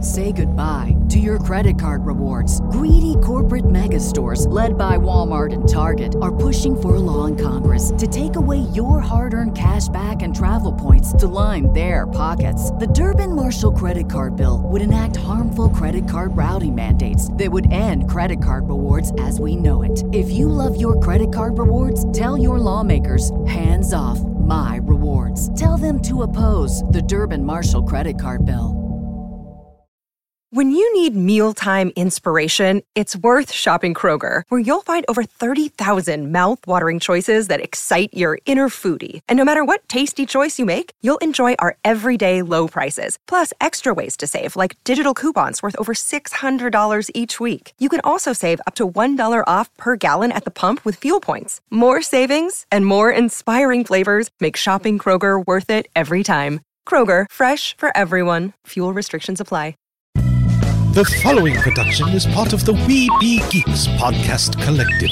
Say goodbye to your credit card rewards. Greedy corporate mega stores, led by Walmart and Target, are pushing for a law in Congress to take away your hard-earned cash back and travel points to line their pockets. The Durbin-Marshall credit card bill would enact harmful credit card routing mandates that would end credit card rewards as we know it. If you love your credit card rewards, tell your lawmakers, hands off my rewards. Tell them to oppose the Durbin-Marshall credit card bill. When you need mealtime inspiration, it's worth shopping Kroger, where you'll find over 30,000 mouth-watering choices that excite your inner foodie. And no matter what tasty choice you make, you'll enjoy our everyday low prices, plus extra ways to save, like digital coupons worth over $600 each week. You can also save up to $1 off per gallon at the pump with fuel points. More savings and more inspiring flavors make shopping Kroger worth it every time. Kroger, fresh for everyone. Fuel restrictions apply. The following production is part of the We Be Geeks podcast collective.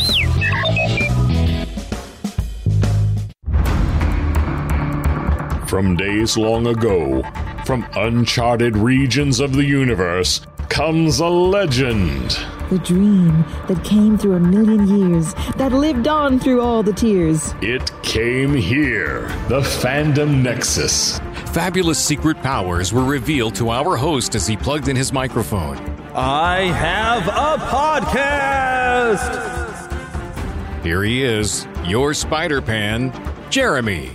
From days long ago, from uncharted regions of the universe, comes a legend. The dream that came through a million years, that lived on through all the tears. It came here, the Fandom Nexus. Fabulous secret powers were revealed to our host as he plugged in his microphone. I have a podcast! Here he is, your Spider-Pan, Jeremy.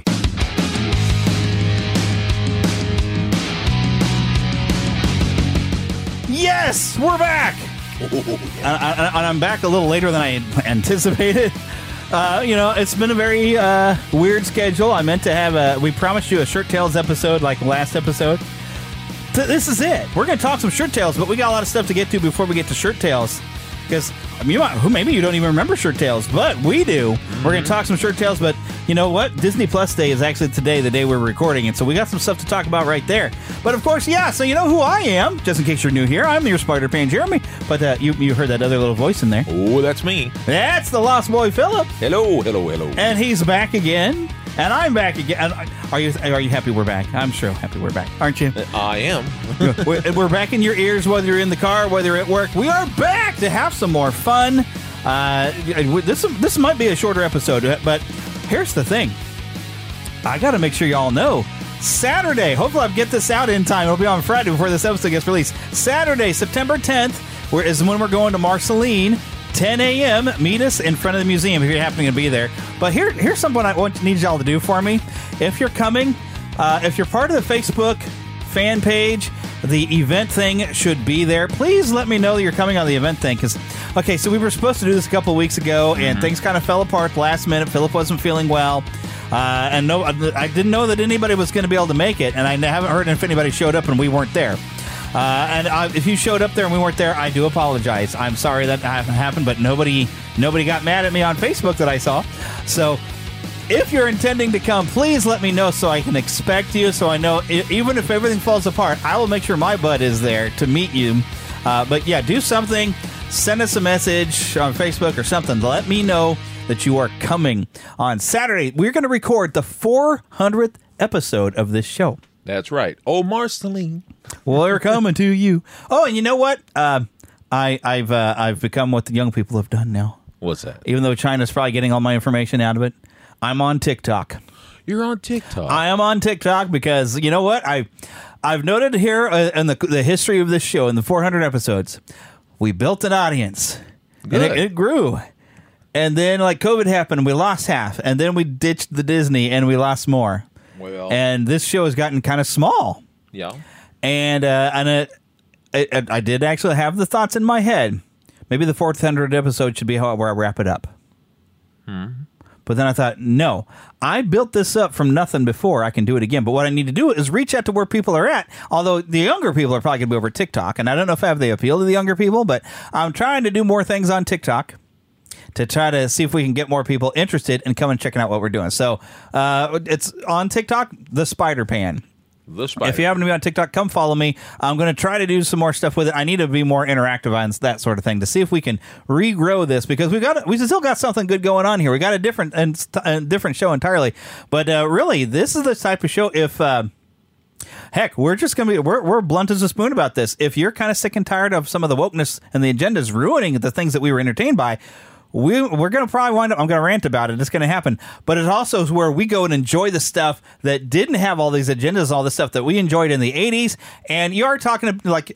Yes, we're back! And I'm back a little later than I anticipated. It's been a very weird schedule. I meant to have we promised you a Shirt Tales episode like last episode. This is it. We're going to talk some Shirt Tales, but we got a lot of stuff to get to before we get to Shirt Tales. Because maybe you don't even remember Shirt Tales, but we do. Mm-hmm. We're going to talk some Shirt Tales, but you know what? Disney Plus Day is actually today, the day we're recording, and so we got some stuff to talk about right there. But of course, so you know who I am, just in case you're new here. I'm your Spider-Pan Jeremy, but you heard that other little voice in there. Oh, that's me. That's the Lost Boy Philip. Hello. And he's back again. And I'm back again. Are you happy we're back? I'm sure happy we're back, aren't you? I am. We're back in your ears, whether you're in the car, whether you're at work. We are back to have some more fun. This might be a shorter episode, but here's the thing. I got to make sure y'all know. Saturday, hopefully I'll get this out in time. It'll be on Friday before this episode gets released. Saturday, September 10th, is when we're going to Marceline. 10 a.m. Meet us in front of the museum if you're happening to be there. But here's something I need y'all to do for me. If you're coming, if you're part of the Facebook fan page, the event thing should be there. Please let me know that you're coming on the event thing. So we were supposed to do this a couple of weeks ago, and things kind of fell apart last minute. Philip wasn't feeling well. And I didn't know that anybody was going to be able to make it, and I haven't heard if anybody showed up and we weren't there. If you showed up there and we weren't there, I do apologize. I'm sorry that happened, but nobody got mad at me on Facebook that I saw. So if you're intending to come, please let me know so I can expect you, so I know even if everything falls apart, I will make sure my butt is there to meet you. But yeah, do something. Send us a message on Facebook or something to let me know that you are coming on Saturday. We're going to record the 400th episode of this show. That's right. Oh, Marceline. Well, they're coming to you. Oh, and you know what? I've become what the young people have done now. What's that? Even though China's probably getting all my information out of it, I'm on TikTok. You're on TikTok. I am on TikTok because you know what? I've noted here in the history of this show in the 400 episodes, we built an audience. Good. And it grew. And then like COVID happened and we lost half. And then we ditched the Disney and we lost more. Well, and this show has gotten kind of small. Yeah. And I did actually have the thoughts in my head. Maybe the 400th episode should be where I wrap it up. But then I thought, no, I built this up from nothing before. I can do it again. But what I need to do is reach out to where people are at. Although the younger people are probably going to be over TikTok. And I don't know if I have the appeal to the younger people, but I'm trying to do more things on TikTok to try to see if we can get more people interested in coming and checking out what we're doing. So it's on TikTok, The Spider-Pan. If you happen to be on TikTok, come follow me. I'm going to try to do some more stuff with it. I need to be more interactive on that sort of thing to see if we can regrow this because we still got something good going on here. We got a different show entirely. But really, this is the type of show Heck, we're just going to be, we're blunt as a spoon about this. If you're kind of sick and tired of some of the wokeness and the agendas ruining the things that we were entertained by, we're going to probably wind up, I'm going to rant about it. It's going to happen. But it also is where we go and enjoy the stuff that didn't have all these agendas, all the stuff that we enjoyed in the 80s. And you are talking like,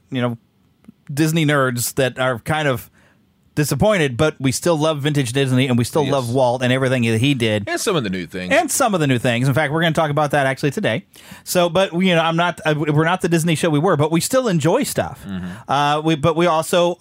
Disney nerds that are kind of disappointed, but we still love vintage Disney and we still love Walt and everything that he did. And some of the new things. In fact, we're going to talk about that actually today. So, but we're not the Disney show we were, but we still enjoy stuff. But we also,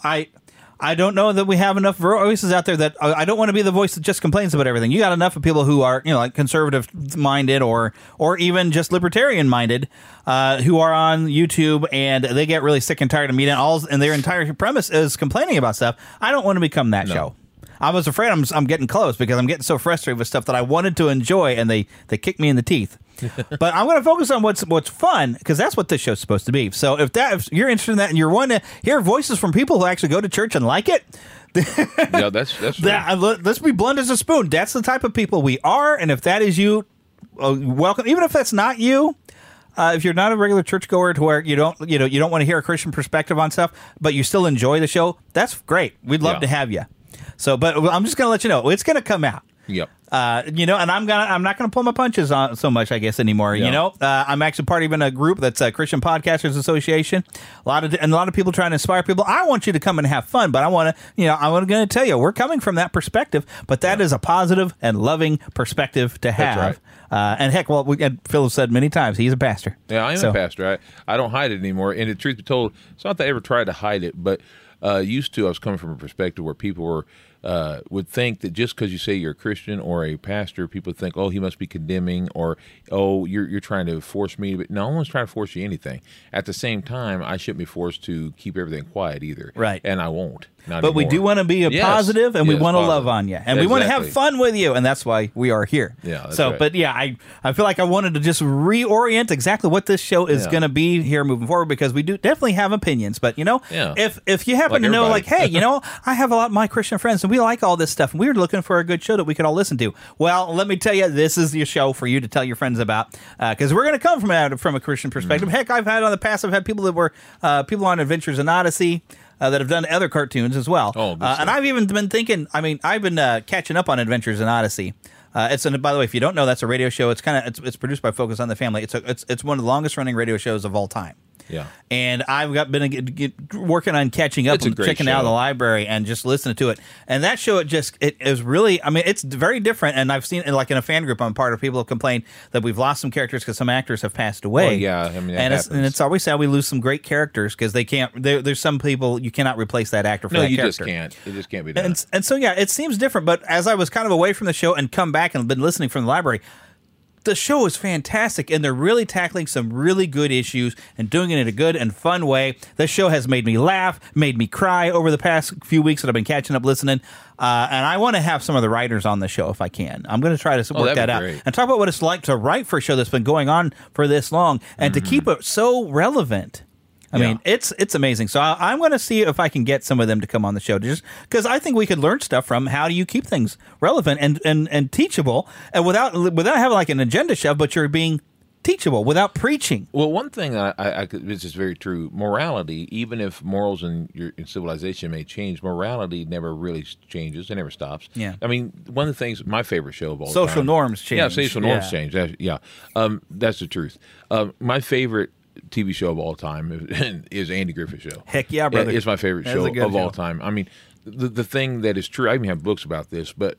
I don't know that we have enough voices out there that I don't want to be the voice that just complains about everything. You got enough of people who are, like conservative minded or even just libertarian minded, who are on YouTube and they get really sick and tired of me and their entire premise is complaining about stuff. I don't want to become that show. I was afraid I'm getting close because I'm getting so frustrated with stuff that I wanted to enjoy and they kick me in the teeth. But I'm going to focus on what's fun because that's what this show's supposed to be. So if you're interested in that and you're wanting to hear voices from people who actually go to church and like it, yeah, that's right. Let's be blunt as a spoon. That's the type of people we are, and if that is you, welcome. Even if that's not you, if you're not a regular churchgoer to where you don't want to hear a Christian perspective on stuff, but you still enjoy the show, that's great. We'd love to have you. So, but I'm just going to let you know it's going to come out. Yep. And I'm not gonna pull my punches on so much, I guess, anymore. Yeah. I'm actually part of a group that's a Christian Podcasters Association. A lot of people trying to inspire people. I want you to come and have fun, but I'm going to tell you we're coming from that perspective. But that is a positive and loving perspective to have. That's right. And heck, Phil has said many times he's a pastor. Yeah, I am a pastor. I don't hide it anymore. And the truth be told, it's not that I ever tried to hide it, but used to. I was coming from a perspective where people were. Would think that just because you say you're a Christian or a pastor, people think, oh, he must be condemning, or oh, you're trying to force me. But no one's trying to force you anything. At the same time, I shouldn't be forced to keep everything quiet either. Right. And I won't. But we do want to be positive, and we want to love on you, and we want to have fun with you, and that's why we are here. Yeah. That's so, right. But yeah, I feel like I wanted to just reorient exactly what this show is going to be here moving forward, because we do definitely have opinions. But if you happen to know, like, hey, I have a lot of my Christian friends, and we like all this stuff, and we were looking for a good show that we could all listen to. Well, let me tell you, this is the show for you to tell your friends about, because we're going to come from a Christian perspective. Heck, I've had people that were people on Adventures in Odyssey. That have done other cartoons as well. And I've even been thinking, I've been catching up on Adventures in Odyssey. By the way, if you don't know, that's a radio show. It's produced by Focus on the Family. It's one of the longest running radio shows of all time. Yeah. And I've been working on catching up and checking out the library and just listening to it. And that show, it is really, it's very different. And I've seen, like in a fan group I'm part of, people have complained that we've lost some characters because some actors have passed away. Well, yeah, and it's always sad we lose some great characters because they can't. There's some people you cannot replace that actor for that character. No, you just can't. It just can't be done. And so yeah, it seems different. But as I was kind of away from the show and come back and been listening from the library, the show is fantastic, and they're really tackling some really good issues and doing it in a good and fun way. The show has made me laugh, made me cry over the past few weeks that I've been catching up listening. And I want to have some of the writers on the show if I can. I'm going to try to work that out and talk about what it's like to write for a show that's been going on for this long and to keep it so relevant. I mean, it's amazing. So I'm going to see if I can get some of them to come on the show, just because I think we could learn stuff from how do you keep things relevant and teachable, and without having like an agenda shove, but you're being teachable without preaching. Well, one thing this is very true. Morality, even if morals in civilization may change, morality never really changes. It never stops. Yeah. One of the things, my favorite show of all time. Social norms change. Yeah, social norms change. That's the truth. My favorite TV show of all time is Andy Griffith Show. Heck yeah, brother. It's my favorite show of all time. The thing that is true, I even have books about this, but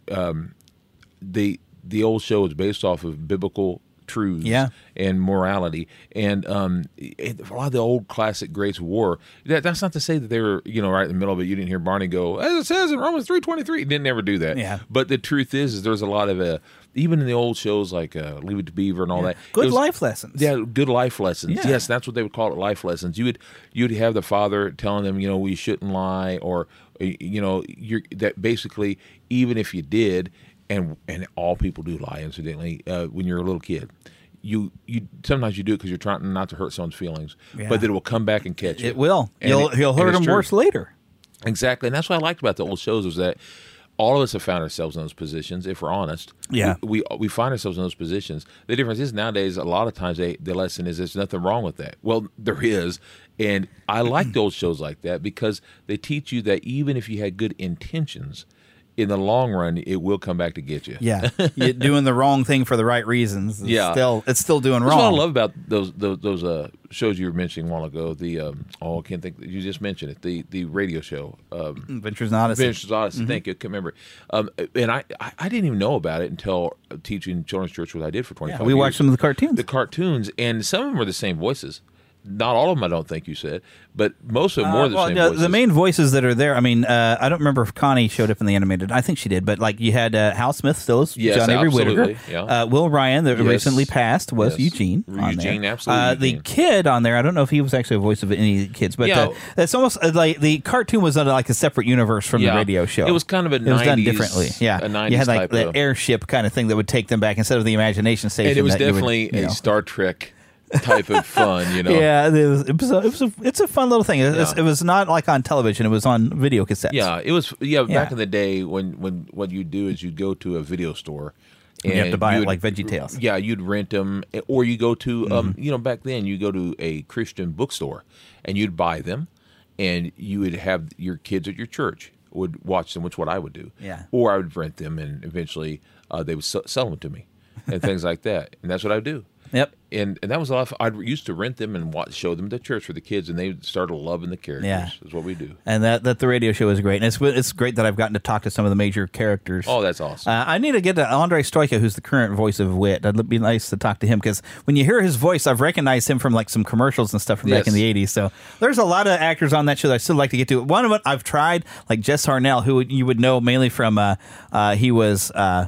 the old show is based off of biblical truths and morality, and a lot of the old classic greats of war. That's not to say that they were right in the middle of it. You didn't hear Barney go, as it says in Romans 3:23. He didn't ever do that. Yeah. But the truth is there's a lot of even in the old shows like Leave It to Beaver and all that. Good life lessons. Yeah, good life lessons. Yeah. Yes, that's what they would call it, life lessons. You'd have the father telling them, we shouldn't lie, or that basically even if you did, and all people do lie, incidentally, when you're a little kid. You sometimes you do it because you're trying not to hurt someone's feelings, but that it will come back and catch you. It will. You'll hurt them worse later. Exactly, and that's what I liked about the old shows was that all of us have found ourselves in those positions. If we're honest, Yeah. we find ourselves in those positions. The difference is nowadays, a lot of times the lesson is there's nothing wrong with that. Well, there is, and I like those shows like that because they teach you that even if you had good intentions, in the long run, it will come back to get you. Yeah, you're doing the wrong thing for the right reasons. It's still doing wrong. That's what I love about those shows you were mentioning a while ago. I can't think. You just mentioned it. The radio show, Adventures in Odyssey. Adventures in Odyssey. Thank you. I can't remember. And I didn't even know about it until teaching children's church, what I did for 25 years. We watched some of the cartoons. The cartoons, and some of them were the same voices. Not all of them, I don't think you said, but most of them were the same voices. The main voices that are there, I mean, I don't remember if Connie showed up in the animated. I think she did, but like you had Hal Smith still as John Avery Whittaker. Yeah. Will Ryan, that recently passed, was Eugene on there. Eugene, absolutely. The kid on there, I don't know if he was actually a voice of any of the kids, but it's almost like the cartoon was like a separate universe from the radio show. It was kind of a 90s. It was done differently. Yeah. A 90s you had like the of airship kind of thing that would take them back instead of the imagination station. And it was definitely a Star Trek type of fun, Yeah, it's a fun little thing. It was not like on television; it was on video cassettes. Yeah, it was. Yeah, back in the day when what you'd do is you'd go to a video store. And you have to buy it like VeggieTales. Yeah, you'd rent them, or you go to back then you go to a Christian bookstore and you'd buy them, and you would have your kids at your church would watch them, which is what I would do. Yeah, or I would rent them, and eventually they would sell them to me, and things like that, and that's what I would do. Yep. And that was a lot. I used to rent them and show them to church for the kids, and they started loving the characters. Yeah, is what we do. And that the radio show is great, and it's great that I've gotten to talk to some of the major characters. Oh, that's awesome. I need to get to Andre Stoika, who's the current voice of Wit. It'd be nice to talk to him because when you hear his voice, I've recognized him from like some commercials and stuff from back in the 80s. So there's a lot of actors on that show that I still like to get to. One of them I've tried, like Jess Harnell, who you would know mainly from he was.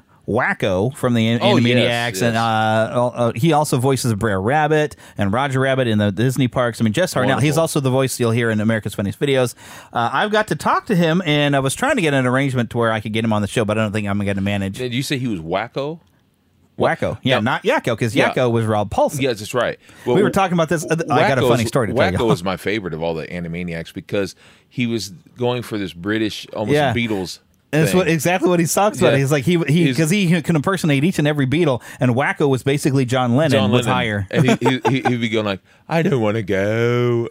Wacko from the Animaniacs, and he also voices Brer Rabbit and Roger Rabbit in the Disney parks. I mean, Jess Harnell, he's also the voice you'll hear in America's Funniest Videos. I've got to talk to him, and I was trying to get an arrangement to where I could get him on the show, but I don't think I'm going to manage. Did you say he was Wacko? Wacko, not Yakko, because Yakko was Rob Paulson. Yes, that's right. Well, we were talking about this. I got a funny story to tell you. Wacko was my favorite of all the Animaniacs because he was going for this British, almost Beatles. And it's exactly what he talks about. He's like because he can impersonate each and every Beatle, and Wacko was basically John Lennon with higher. And he'd be going like, "I don't want to go."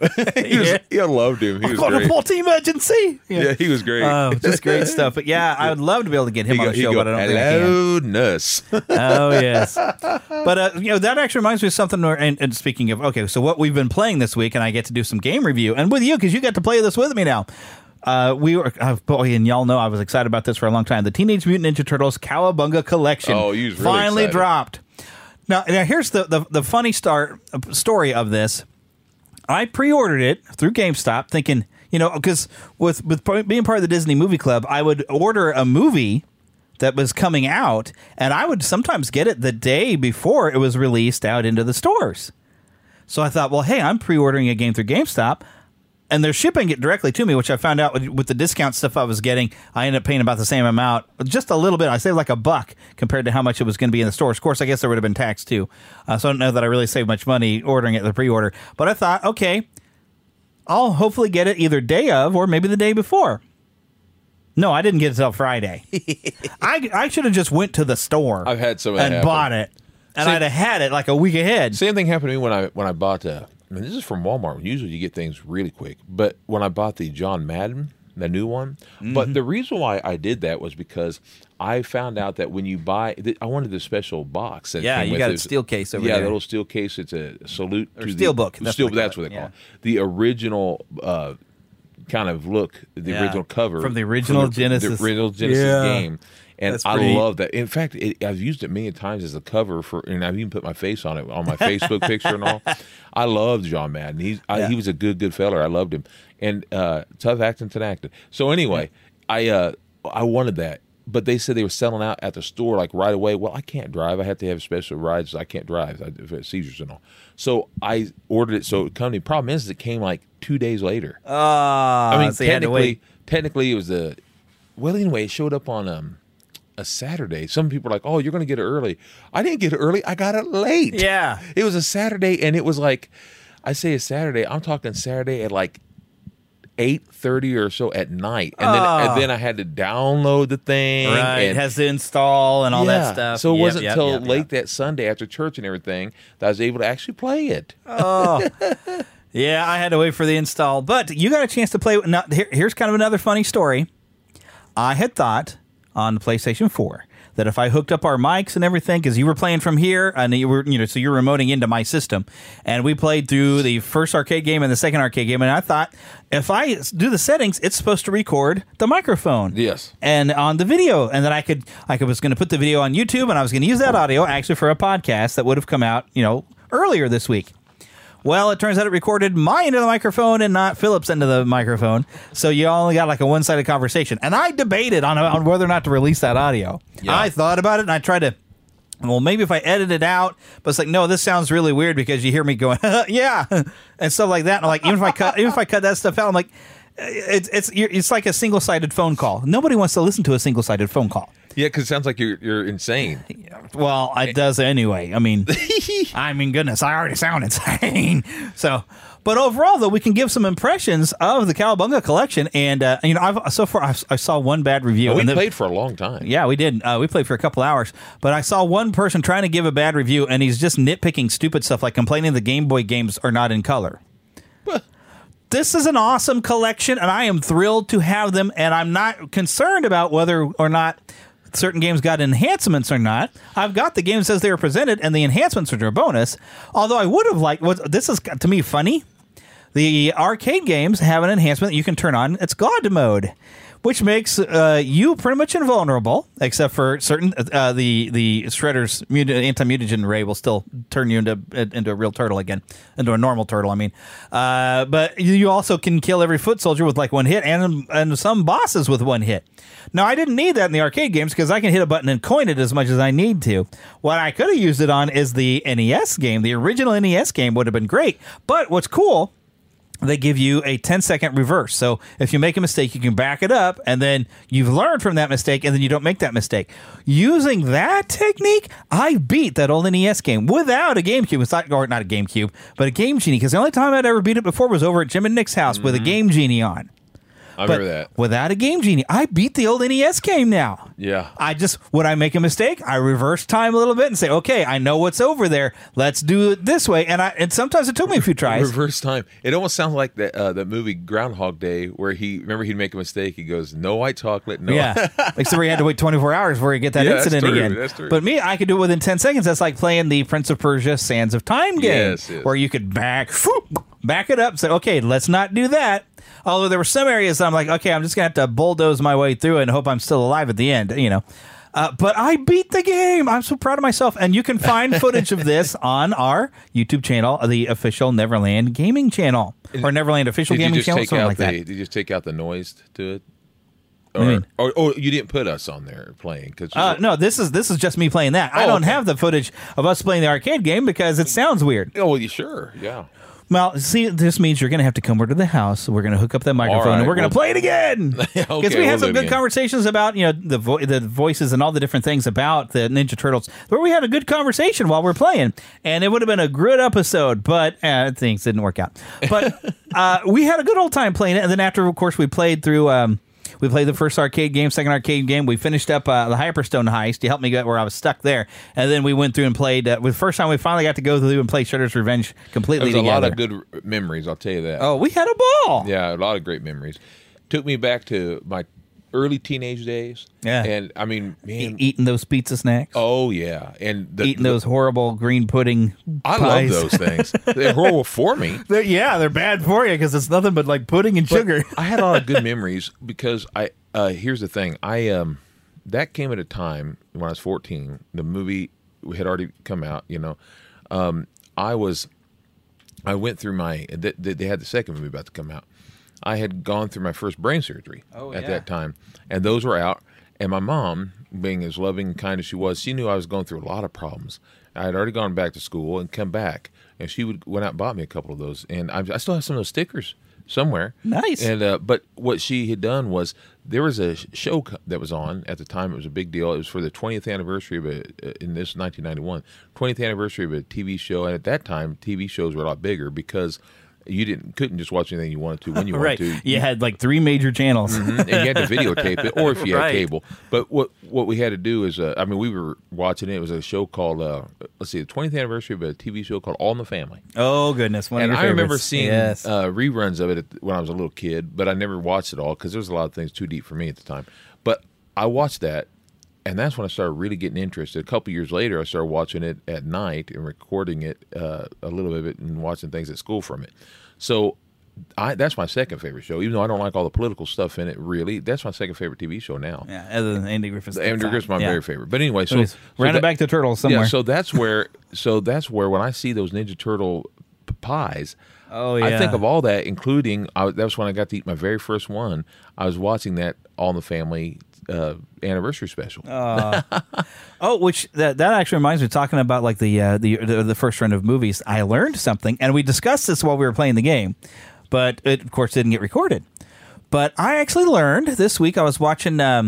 I loved him. He was great. A faulty emergency. Yeah, he was great. Oh, just great stuff. But yeah, I would love to be able to get him on the show, but I don't think I can. Hello, nurse. Oh yes, but that actually reminds me of something. And speaking of, so what we've been playing this week, and I get to do some game review, and with you because you got to play this with me now. We were, and y'all know I was excited about this for a long time. The Teenage Mutant Ninja Turtles Cowabunga Collection finally dropped. Now here's the funny story of this. I pre-ordered it through GameStop, thinking, because with being part of the Disney Movie Club, I would order a movie that was coming out, and I would sometimes get it the day before it was released out into the stores. So I thought, well, hey, I'm pre-ordering a game through GameStop. And they're shipping it directly to me, which I found out with the discount stuff I was getting, I ended up paying about the same amount, just a little bit. I saved like $1 compared to how much it was going to be in the stores. Of course, I guess there would have been tax too. So I don't know that I really saved much money ordering it the pre-order. But I thought, okay, I'll hopefully get it either day of or maybe the day before. No, I didn't get it until Friday. I should have just went to the store. I've had some and bought it, and I'd have had it like a week ahead. Same thing happened to me when I bought this is from Walmart. Usually you get things really quick. But when I bought the John Madden, the new one, but the reason why I did that was because I found out that when you buy, I wanted the special box. That came you with got it. a steel case over there. Yeah, the little steel case. It's a salute or to steel book. That's what they call it. The original kind of look, the original cover. From the original Genesis. The original Genesis game. And I love that. In fact, I've used it many times as a cover and I've even put my face on it on my Facebook picture and all. I loved John Madden. He was a good feller. I loved him, and tough acting, So anyway, I wanted that, but they said they were selling out at the store like right away. Well, I can't drive. I have to have special rides. I can't drive. I've had seizures and all. So I ordered it. So it company. Problem is, it came like 2 days later. I mean, so technically, it was anyway, it showed up on a Saturday. Some people are like, "Oh, you're going to get it early." I didn't get it early. I got it late. Yeah. It was a Saturday, and it was like, I say a Saturday, I'm talking Saturday at like 8:30 or so at night, and then I had to download the thing. Right, and it has to install and all that stuff. So it wasn't until yep. late that Sunday after church and everything that I was able to actually play it. Oh, yeah, I had to wait for the install. But you got a chance to play. Now, here's kind of another funny story. I had thought on the PlayStation 4 that if I hooked up our mics and everything, because you were playing from here, and you were, so you're remoting into my system, and we played through the first arcade game and the second arcade game, and I thought if I do the settings, it's supposed to record the microphone, yes, and on the video, and then I was going to put the video on YouTube, and I was going to use that audio actually for a podcast that would have come out, earlier this week. Well, it turns out it recorded my end of the microphone and not Philip's end of the microphone. So you only got like a one-sided conversation. And I debated on whether or not to release that audio. Yeah. I thought about it, and I tried to, maybe if I edit it out. But it's like, no, this sounds really weird because you hear me going, yeah, and stuff like that. And I'm like, even if I cut that stuff out, I'm like, it's like a single-sided phone call. Nobody wants to listen to a single-sided phone call. Yeah, because it sounds like you're insane. Well, it does anyway. I mean, goodness, I already sound insane. So, but overall, though, we can give some impressions of the Cowabunga collection. And I saw one bad review. We played for a long time. Yeah, we did. We played for a couple hours. But I saw one person trying to give a bad review, and he's just nitpicking stupid stuff, like complaining the Game Boy games are not in color. This is an awesome collection, and I am thrilled to have them. And I'm not concerned about whether or not certain games got enhancements or not. I've got the games as they were presented, and the enhancements are a bonus. Although I would have liked, this is to me funny, the arcade games have an enhancement that you can turn on. It's God mode, which makes you pretty much invulnerable, except for certain the Shredder's anti-mutagen ray will still turn you into a real turtle again, into a normal turtle. I mean, but you also can kill every foot soldier with like one hit, and some bosses with one hit. Now, I didn't need that in the arcade games because I can hit a button and coin it as much as I need to. What I could have used it on is the NES game. The original NES game would have been great. But what's cool, they give you a 10-second reverse. So if you make a mistake, you can back it up, and then you've learned from that mistake, and then you don't make that mistake. Using that technique, I beat that old NES game without a GameCube. Or not a GameCube, but a Game Genie, because the only time I'd ever beat it before was over at Jim and Nick's house with a Game Genie on. I remember that. Without a Game Genie, I beat the old NES game now. Yeah. Would I make a mistake? I reverse time a little bit and say, okay, I know what's over there. Let's do it this way. And sometimes it took me a few tries. Reverse time. It almost sounds like that movie Groundhog Day, where he'd make a mistake. He goes, no white chocolate, no. Yeah. Except he had to wait 24 hours before he get that incident again. That's true. But me, I could do it within 10 seconds. That's like playing the Prince of Persia Sands of Time game. Yes. Where you could back it up, say, okay, let's not do that. Although there were some areas that I'm like, okay, I'm just going to have to bulldoze my way through it and hope I'm still alive at the end, But I beat the game. I'm so proud of myself. And you can find footage of this on our YouTube channel, the official Neverland Gaming channel. Or Neverland Official Gaming Channel, something like that. Did you just take out the noise to it? Or you didn't put us on there playing? No, this is just me playing that. I don't have the footage of us playing the arcade game because it sounds weird. Oh, well, sure, yeah. Well, see, this means you're going to have to come over to the house. We're going to hook up that microphone, and we're going to play it again. Because we had some good conversations about the voices and all the different things about the Ninja Turtles, where we had a good conversation while we're playing, and it would have been a good episode, but things didn't work out. But we had a good old time playing it, and then after, of course, we played through. We played the first arcade game, second arcade game. We finished up the Hyperstone heist. You helped me get where I was stuck there. And then we went through and played. The first time we finally got to go through and play Shredder's Revenge completely together. There was a lot of good memories, I'll tell you that. Oh, we had a ball. Yeah, a lot of great memories. Took me back to my early teenage days. Yeah. And, I mean, man. Eating those pizza snacks. Oh, yeah. And eating those horrible green pudding I pies. love those things. They're horrible for me. They're bad for you because it's nothing but like pudding and sugar. I had a lot of good memories because here's the thing. That came at a time when I was 14. The movie had already come out, I went through they had the second movie about to come out. I had gone through my first brain surgery at that time, and those were out. And my mom, being as loving and kind as she was, she knew I was going through a lot of problems. I had already gone back to school and come back, and she went out and bought me a couple of those. And I still have some of those stickers somewhere. Nice. And but what she had done was there was a show that was on at the time. It was a big deal. It was for the 20th anniversary of in this 1991, 20th anniversary of a TV show. And at that time, TV shows were a lot bigger because you couldn't just watch anything you wanted to when you wanted Right. to. You had like 3 major channels. And you had to videotape it, or if you had Right. cable. But what we had to do is, we were watching it. It was a show called, the 20th anniversary of a TV show called All in the Family. Oh, goodness. One of And your I remember favorites. seeing Yes. reruns of it when I was a little kid, but I never watched it all because there was a lot of things too deep for me at the time. But I watched that, and that's when I started really getting interested. A couple years later, I started watching it at night and recording it a little bit of it and watching things at school from it. So that's my second favorite show, even though I don't like all the political stuff in it. Really, that's my second favorite TV show now. Yeah, other than Andy Griffith's. Andy Griffith's my very favorite. But anyway, so Anyways, round it back to Turtles somewhere. Yeah, so that's where when I see those Ninja Turtle pies, Oh, yeah. I think of all that, including that was when I got to eat my very first one. I was watching that All in the Family anniversary special. Oh, which that actually reminds me, talking about like the first run of movies, I learned something, and we discussed this while we were playing the game, but it, of course, didn't get recorded. But I actually learned this week, I was watching, I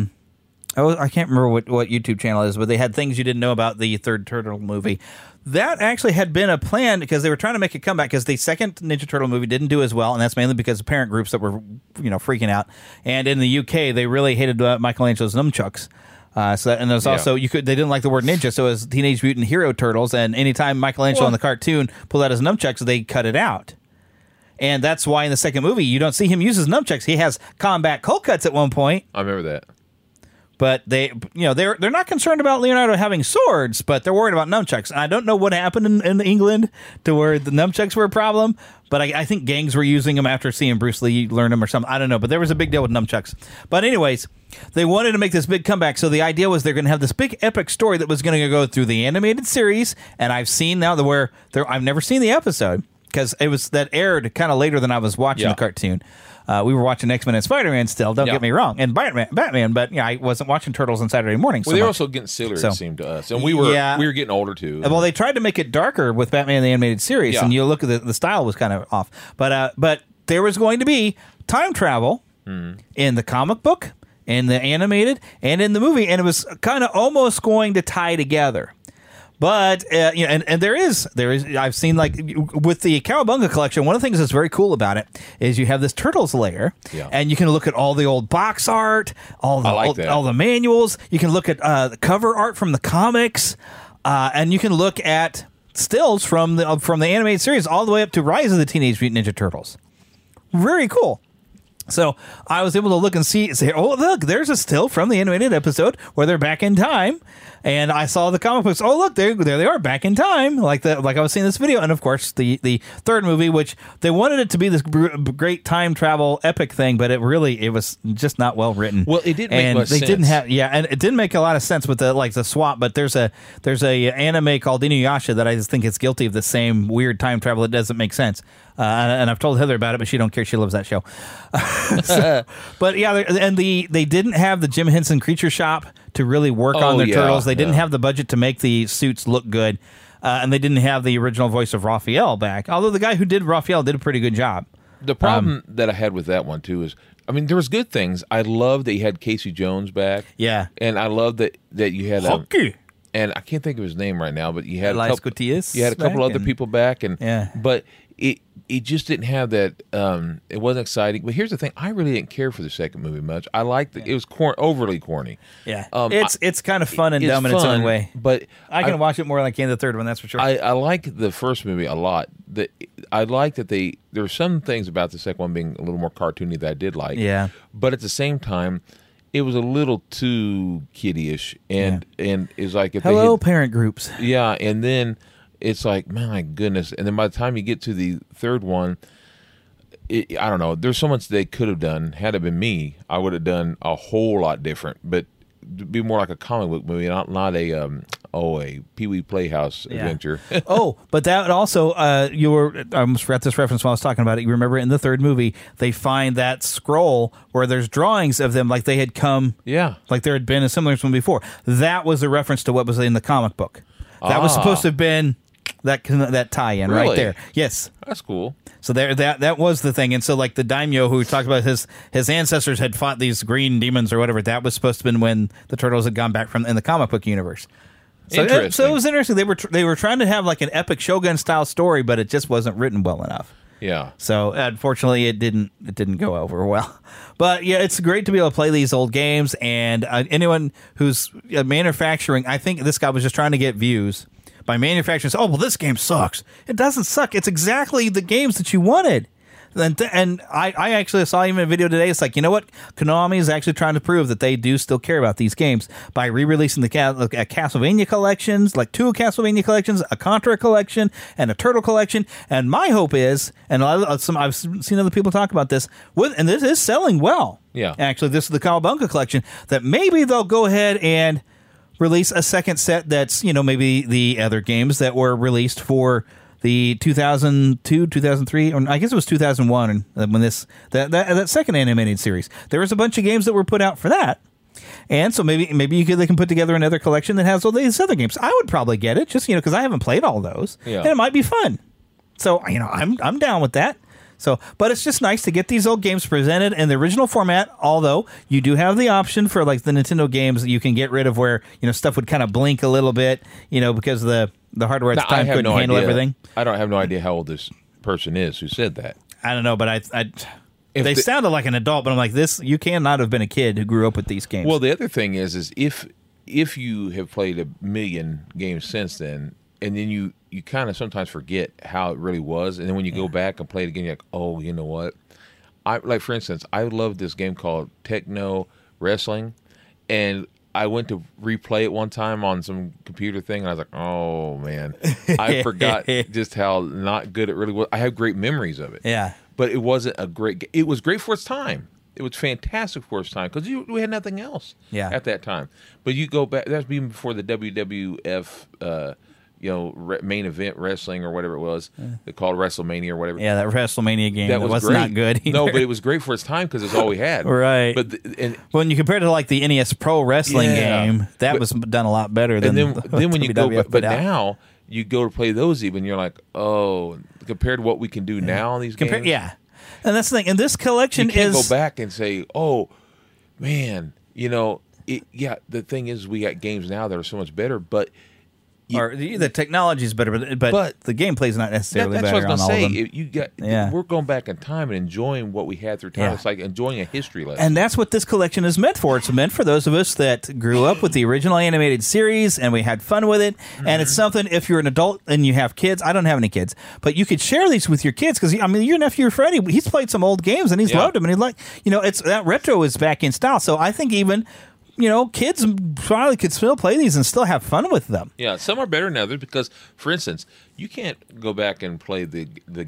can't remember what YouTube channel it is, but they had things you didn't know about the third Turtle movie. That actually had been a plan because they were trying to make a comeback because the second Ninja Turtle movie didn't do as well, and that's mainly because of parent groups that were, freaking out. And in the UK, they really hated Michelangelo's nunchucks. And there's also they didn't like the word ninja, so it was Teenage Mutant Hero Turtles. And anytime Michelangelo in the cartoon pulled out his nunchucks, they cut it out. And that's why in the second movie you don't see him use his nunchucks. He has combat cold cuts at one point. I remember that. But they're not concerned about Leonardo having swords, but they're worried about nunchucks. And I don't know what happened in England to where the nunchucks were a problem, but I think gangs were using them after seeing Bruce Lee learn them or something. I don't know, but there was a big deal with nunchucks. But anyways, they wanted to make this big comeback, so the idea was they're going to have this big epic story that was going to go through the animated series. And I've seen now I've never seen the episode because that aired kind of later than I was watching the cartoon. We were watching X-Men and Spider-Man still, don't get me wrong, and Batman, but I wasn't watching Turtles on Saturday morning. Well, they were also getting sillier, it seemed to us. And we were getting older, too. Well, they tried to make it darker with Batman the Animated Series, and you look at the style was kind of off. But there was going to be time travel in the comic book, in the animated, and in the movie, and it was kind of almost going to tie together. But and there is I've seen like with the Cowabunga collection, one of the things that's very cool about it is you have this Turtles layer, and you can look at all the old box art, all the manuals. You can look at the cover art from the comics, and you can look at stills from the animated series all the way up to Rise of the Teenage Mutant Ninja Turtles. Very cool. So I was able to look and say, oh, look, there's a still from the animated episode where they're back in time. And I saw the comic books. Oh, look, there they are back in time, like I was seeing this video. And, of course, the third movie, which they wanted it to be this great time travel epic thing, but it was just not well written. Well, it didn't make much sense. And it didn't make a lot of sense with the swap, but there's a anime called Inuyasha that I just think is guilty of the same weird time travel. It doesn't make sense. And I've told Heather about it, but she don't care. She loves that show. But yeah, and they didn't have the Jim Henson Creature Shop to really work on their turtles. They didn't have the budget to make the suits look good, and they didn't have the original voice of Raphael back. Although the guy who did Raphael did a pretty good job. The problem that I had with that one too is, there was good things. I love that you had Casey Jones back. Yeah, and I love that you had Hockey. And I can't think of his name right now, but you had Elias Gutierrez. You had a couple other people back, yeah, but it just didn't have that. It wasn't exciting. But here's the thing: I really didn't care for the second movie much. I liked it. It was overly corny. Yeah, it's kind of fun and dumb in its own way. But I can watch it more than I can the third one. That's for sure. I like the first movie a lot. I like that there were some things about the second one being a little more cartoony that I did like. Yeah, but at the same time, it was a little too kiddie-ish, and it's like if parent groups. Yeah, and then it's like, my goodness, and then by the time you get to the third one, I don't know. There's so much they could have done. Had it been me, I would have done a whole lot different, but it'd be more like a comic book movie, not a Pee-wee Playhouse adventure. But that also, I almost forgot this reference when I was talking about it. You remember in the third movie, they find that scroll where there's drawings of them like they had come, like there had been a similar one before. That was a reference to what was in the comic book. That was supposed to have been that tie-in right there. Yes. That's cool. So that was the thing. And so like the daimyo who talked about his ancestors had fought these green demons or whatever, that was supposed to have been when the Turtles had gone back in the comic book universe. So it was interesting. They were trying to have like an epic Shogun style story, but it just wasn't written well enough. Yeah. So unfortunately, it didn't go over well. But yeah, it's great to be able to play these old games. And anyone who's manufacturing, I think this guy was just trying to get views by manufacturing. Oh, well, this game sucks. It doesn't suck. It's exactly the games that you wanted. And I actually saw even a video today. It's like, you know what? Konami is actually trying to prove that they do still care about these games by re-releasing the Castlevania collections, like 2 Castlevania collections, a Contra collection, and a Turtle collection. And my hope is, and I've seen other people talk about this, and this is selling well. Yeah. Actually, this is the Cowabunga collection, that maybe they'll go ahead and release a second set that's, maybe the other games that were released for the 2002, 2003, or I guess it was 2001 when that second animated series. There was a bunch of games that were put out for that. And so maybe they can put together another collection that has all these other games. I would probably get it, just, because I haven't played all those. Yeah. And it might be fun. So, I'm down with that. So, but it's just nice to get these old games presented in the original format, although you do have the option for like the Nintendo games that you can get rid of where, stuff would kind of blink a little bit, because the hardware at the time couldn't handle everything. I don't have no idea how old this person is who said that. I don't know, but they sounded like an adult, but I'm like, you cannot have been a kid who grew up with these games. Well, the other thing is if you have played a million games since then, and then you kind of sometimes forget how it really was, and then when you go back and play it again, you're like, oh, you know what? For instance, I love this game called Techno Wrestling, and I went to replay it one time on some computer thing, and I was like, oh, man. I forgot just how not good it really was. I have great memories of it. Yeah. But it wasn't a great – it was great for its time. It was fantastic for its time because we had nothing else at that time. But you go back – that's even before the WWF main event wrestling or whatever it was. They called WrestleMania or whatever. Yeah, that WrestleMania game that was great. Not good either. No, but it was great for its time because it's all we had. Right. But when you compare it to like the NES Pro Wrestling game, that was done a lot better than then when you go, but now you go to play those even, you're like, oh, compared to what we can do now on these games. Yeah, and that's the thing. And this collection you can't go back and say, oh, man, the thing is we got games now that are so much better, but. The technology is better, but the gameplay is not necessarily better. That's what I was going to say. We're going back in time and enjoying what we had through time. Yeah. It's like enjoying a history lesson. And that's what this collection is meant for. It's meant for those of us that grew up with the original animated series and we had fun with it. Mm-hmm. And it's something, if you're an adult and you have kids, I don't have any kids, but you could share these with your kids because, your nephew Freddie, he's played some old games and he's loved them. And it's that retro is back in style. So I think even... kids probably could still play these and still have fun with them. Yeah, some are better than others because, for instance, you can't go back and play the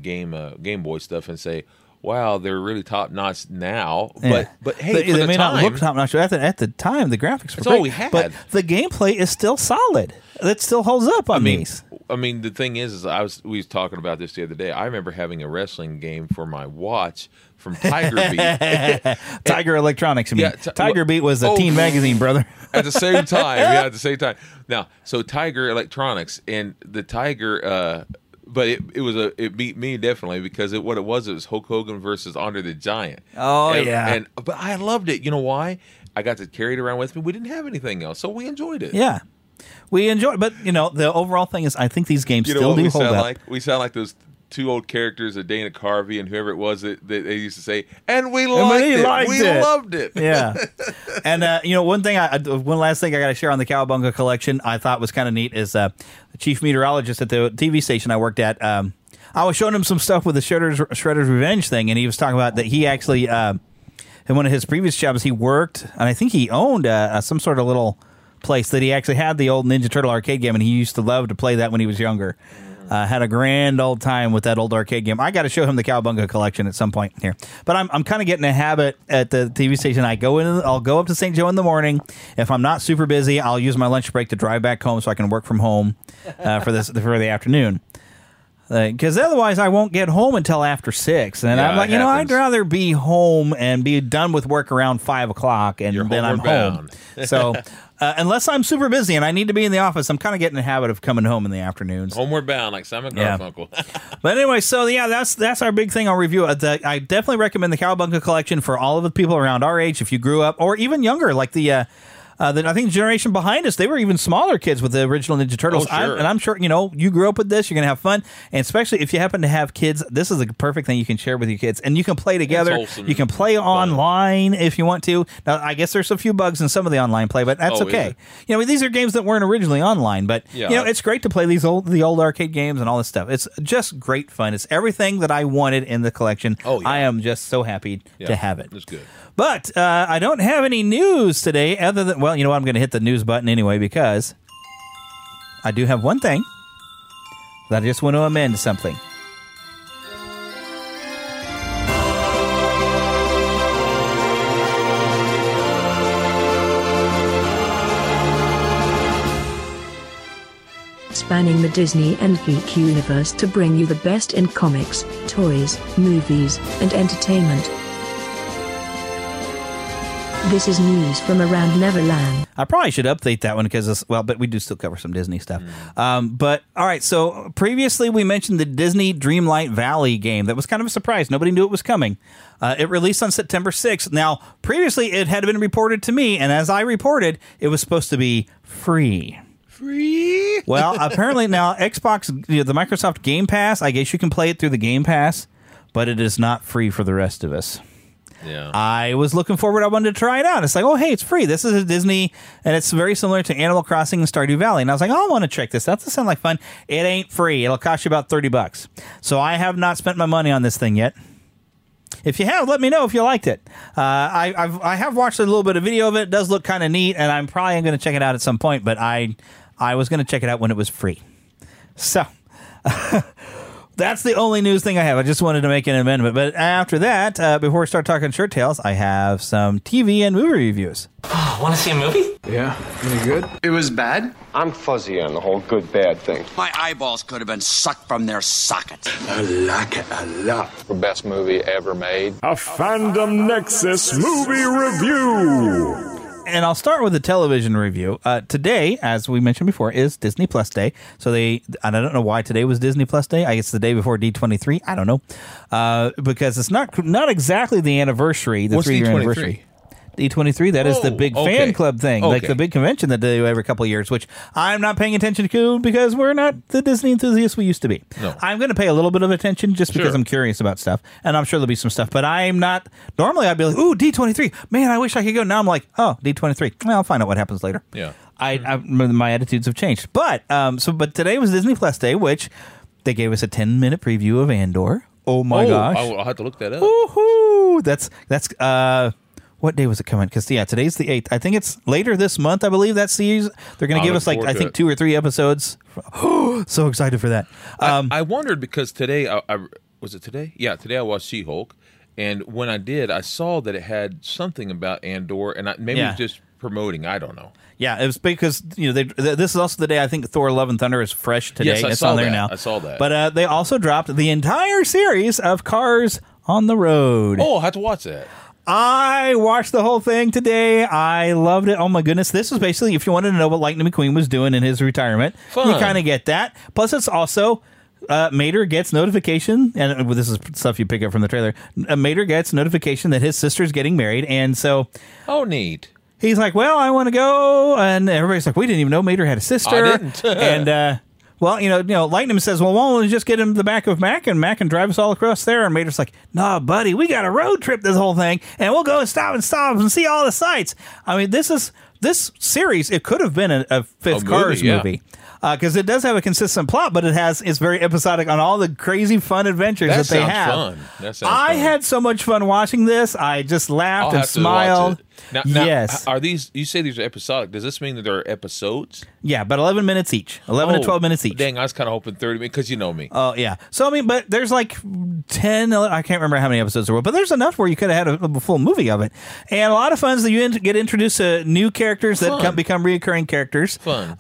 Game Boy stuff and say, wow, they're really top notch now. But hey, they may not look top notch. At the time, the graphics were great. All we had. But the gameplay is still solid. It still holds up on these. The thing is we was talking about this the other day. I remember having a wrestling game for my watch from Tiger Beat. Tiger Electronics. Tiger Beat was a teen magazine, brother. At the same time. Yeah, at the same time. Now, so Tiger Electronics and the Tiger, but it beat me definitely because it was Hulk Hogan versus Andre the Giant. Oh, yeah. But I loved it. You know why? I got to carry it around with me. We didn't have anything else, so we enjoyed it. Yeah. We enjoy it, but the overall thing is, I think these games still do hold up. We sound like those two old characters of Dana Carvey and whoever it was that they used to say, and we liked it. We loved it. Yeah. And one last thing I got to share on the Cowabunga collection I thought was kind of neat is the chief meteorologist at the TV station I worked at. I was showing him some stuff with the Shredder's Revenge thing, and he was talking about that he actually in one of his previous jobs he worked, and I think he owned some sort of little place that he actually had the old Ninja Turtle arcade game, and he used to love to play that when he was younger. Had a grand old time with that old arcade game. I got to show him the Cowabunga collection at some point here. But I'm kind of getting a habit at the TV station. I'll go up to St. Joe in the morning. If I'm not super busy, I'll use my lunch break to drive back home so I can work from home for the afternoon. Because otherwise I won't get home until after 6. And I'm like, I'd rather be home and be done with work around 5 o'clock and then I'm home. So unless I'm super busy and I need to be in the office, I'm kind of getting the habit of coming home in the afternoons. Homeward bound, like Simon Garfunkel. But anyway, so that's our big thing on review. I definitely recommend the Cowabunga collection for all of the people around our age. If you grew up or even younger, like the Then I think the generation behind us, they were even smaller kids with the original Ninja Turtles. Oh, sure. I'm sure, you grew up with this, you're going to have fun. And especially if you happen to have kids, this is a perfect thing you can share with your kids. And you can play together. wholesome You can play online if you want to. Now, I guess there's a few bugs in some of the online play, but that's okay. These are games that weren't originally online, but it's great to play the old arcade games and all this stuff. It's just great fun. It's everything that I wanted in the collection. Oh, yeah. I am just so happy to have it. It's good. But I don't have any news today other than, well, you know what? I'm going to hit the news button anyway because I do have one thing that I just want to amend something. Spanning the Disney and geek universe to bring you the best in comics, toys, movies, and entertainment. This is news from around Neverland. I probably should update that one because, but we do still cover some Disney stuff. But, all right, so previously we mentioned the Disney Dreamlight Valley game. That was kind of a surprise. Nobody knew it was coming. It released on September 6th. Now, previously it had been reported to me, and as I reported, it was supposed to be free. Free? Well, apparently now Xbox, the Microsoft Game Pass, I guess you can play it through the Game Pass, but it is not free for the rest of us. Yeah. I was looking forward. I wanted to try it out. It's like, oh, hey, it's free. This is a Disney, and it's very similar to Animal Crossing and Stardew Valley. And I was like, oh, I want to check this out. This sounds like fun. It ain't free. It'll cost you about $30. So I have not spent my money on this thing yet. If you have, let me know if you liked it. I have watched a little bit of video of it. It does look kind of neat, and I'm probably going to check it out at some point. But I was going to check it out when it was free. So that's the only news thing I have. I just wanted to make an amendment. But after that, before we start talking Shirt Tales, I have some TV and movie reviews. Oh, want to see a movie? Yeah. Any good? It was bad? I'm fuzzy on the whole good-bad thing. My eyeballs could have been sucked from their sockets. I like it a lot. The best movie ever made. A Fandom Nexus movie review. And I'll start with a television review. Today, as we mentioned before, is Disney Plus Day. So and I don't know why today was Disney Plus Day. I guess the day before D23. I don't know. Because it's not exactly the anniversary, the 3-year anniversary. D23, that is the big fan club thing, like the big convention that they do every couple of years, which I'm not paying attention to because we're not the Disney enthusiasts we used to be. No. I'm going to pay a little bit of attention just because I'm curious about stuff, and I'm sure there'll be some stuff, but I'm not. Normally I'd be like, ooh, D23, man, I wish I could go. Now I'm like, oh, D23, well, I'll find out what happens later. Yeah. My attitudes have changed. But but today was Disney Plus Day, which they gave us a 10-minute preview of Andor. Oh my gosh. I'll have to look that up. Woohoo! That's what day was it coming? Because, today's the 8th. I think it's later this month, I believe, that series. They're going to give us, I think, 2 or 3 episodes. So excited for that. I wondered because today, was it today? Yeah, today I watched She-Hulk. And when I did, I saw that it had something about Andor. And maybe it's just promoting. I don't know. Yeah, it was because, this is also the day I think Thor Love and Thunder is fresh today. Yes, it's on there now. I saw that. But they also dropped the entire series of Cars on the Road. Oh, I'll have to watch that. I watched the whole thing today. I loved it. Oh my goodness. This was basically, if you wanted to know what Lightning McQueen was doing in his retirement, you kind of get that. Plus it's also, Mater gets notification, and this is stuff you pick up from the trailer. Mater gets notification that his sister's getting married, and so... Oh, neat. He's like, well, I want to go, and everybody's like, we didn't even know Mater had a sister. I didn't. And, well, Lightning says, well, why don't we just get him the back of Mac, and Mac can drive us all across there? And Mater's like, nah, buddy, we got a road trip this whole thing, and we'll go and stop and see all the sights. I mean, this series, it could have been a fifth Cars movie. Because it does have a consistent plot, but it's very episodic on all the crazy fun adventures that they have. Fun. That sounds I fun. had so much fun watching this. I just laughed and smiled. Now, yes. Are these? You say these are episodic. Does this mean that they're episodes? Yeah, but 11 minutes each. 11 to 12 minutes each. Dang, I was kind of hoping 30 minutes because you know me. Oh, yeah. So, I mean, but there's like 10, I can't remember how many episodes there were, but there's enough where you could have had a full movie of it. And a lot of fun that you get introduced to new characters that become reoccurring characters. Fun.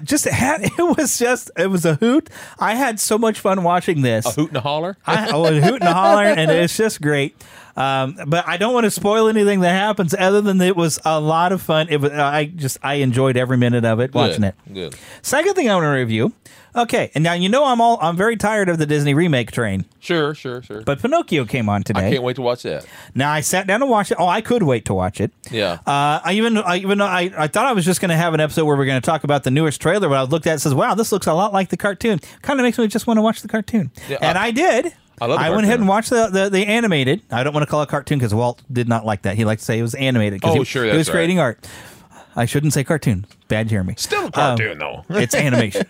It was a hoot. I had so much fun watching this. A hoot and a holler? A hoot and a holler, and it's just great. But I don't want to spoil anything that happens other than it was a lot of fun. It was, I enjoyed every minute of it, watching it. Good. Second thing I want to review. Okay, and now I'm very tired of the Disney remake train. Sure. But Pinocchio came on today. I can't wait to watch that. Now I sat down to watch it. Oh, I could wait to watch it. Yeah. I thought I was just going to have an episode where we're going to talk about the newest trailer, but I looked at it and says, wow, this looks a lot like the cartoon. Kind of makes me just want to watch the cartoon. Yeah, and I did. I love the went ahead and watched the animated. I don't want to call it cartoon because Walt did not like that. He liked to say it was animated. Oh, sure, that's he was creating art. I shouldn't say cartoon. Bad Jeremy. Still a cartoon, though. It's animation.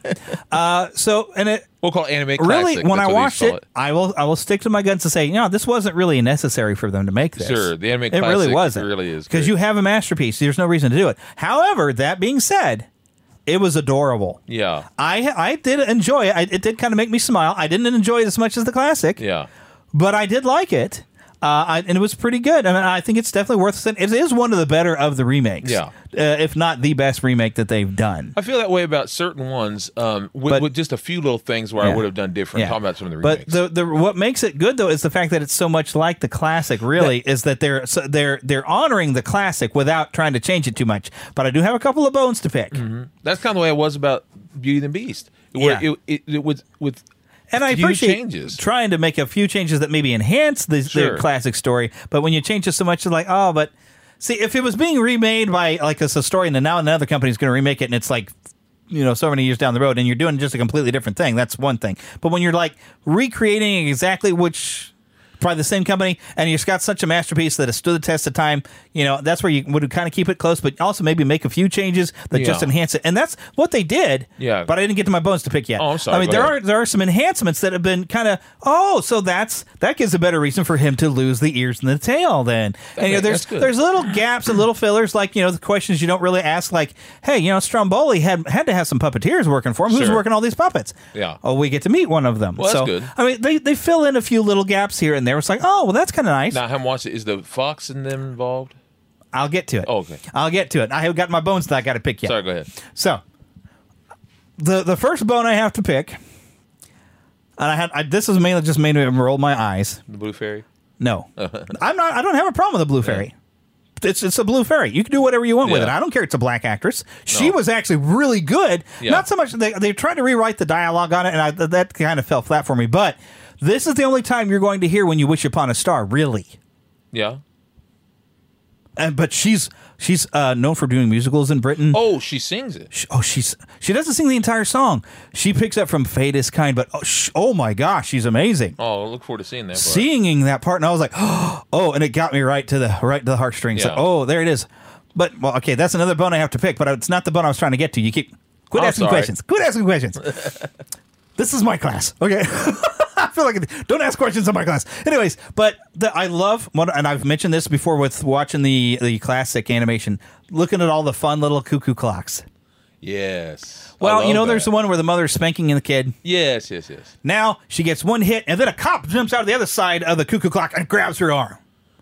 We'll call it anime classic. Really, when I watched it, I will stick to my guns to say, this wasn't really necessary for them to make this. Sure, the anime classic. It really wasn't. It really is. Because you have a masterpiece. There's no reason to do it. However, that being said, it was adorable. Yeah. I did enjoy it. It did kind of make me smile. I didn't enjoy it as much as the classic. Yeah. But I did like it. And it was pretty good. I mean, I think it's definitely worth it. It is one of the better of the remakes. Yeah. If not the best remake that they've done. I feel that way about certain ones with just a few little things where I would have done different. Talking about some of the remakes. But what makes it good, though, is the fact that it's so much like the classic, really, is that they're honoring the classic without trying to change it too much. But I do have a couple of bones to pick. Mm-hmm. That's kind of the way it was about Beauty and the Beast. It was with... And I appreciate trying to make a few changes that maybe enhance the classic story. But when you change it so much, it's like, but see, if it was being remade by like a story and then now another company's going to remake it and it's like, so many years down the road and you're doing just a completely different thing, that's one thing. But when you're like recreating exactly probably the same company, and you've got such a masterpiece that has stood the test of time, that's where you would kind of keep it close, but also maybe make a few changes that just enhance it. And that's what they did. Yeah. But I didn't get to my bones to pick yet. Oh, I'm sorry. I mean, there are some enhancements that have been kind of, so that gives a better reason for him to lose the ears and the tail then. And there's little gaps and little fillers, like, the questions you don't really ask, like, hey, Stromboli had to have some puppeteers working for him. Who's working all these puppets? Yeah. Oh, we get to meet one of them. Well, that's good. I mean, they fill in a few little gaps here and there. It's like, that's kind of nice. Now, I haven't watched it. Is the Fox in them involved? I'll get to it. Oh, okay. I'll get to it. I have got my bones that I got to pick yet. Sorry, go ahead. So, the first bone I have to pick, and this is mainly just made me roll my eyes. The Blue Fairy? No, I don't have a problem with the Blue Fairy. It's a blue fairy. You can do whatever you want with it. I don't care. It's a black actress. She was actually really good. Yeah. Not so much they tried to rewrite the dialogue on it, and that kind of fell flat for me. But this is the only time you're going to hear "When You Wish Upon a Star." Really. Yeah. But she's known for doing musicals in Britain. Oh, she sings it. She doesn't sing the entire song. She picks up from Fate is Kind, but oh my gosh, she's amazing. Oh, I look forward to seeing that part. Singing that part, and I was like, and it got me right to the heartstrings. Yeah. Like, there it is. But okay, that's another bone I have to pick, but it's not the bone I was trying to get to. You quit asking questions. Quit asking questions. This is my class, okay? I feel like don't ask questions in my class. Anyways, but I love, and I've mentioned this before with watching the classic animation, looking at all the fun little cuckoo clocks. Yes. Well, there's the one where the mother's spanking the kid. Yes. Now she gets one hit, and then a cop jumps out of the other side of the cuckoo clock and grabs her arm.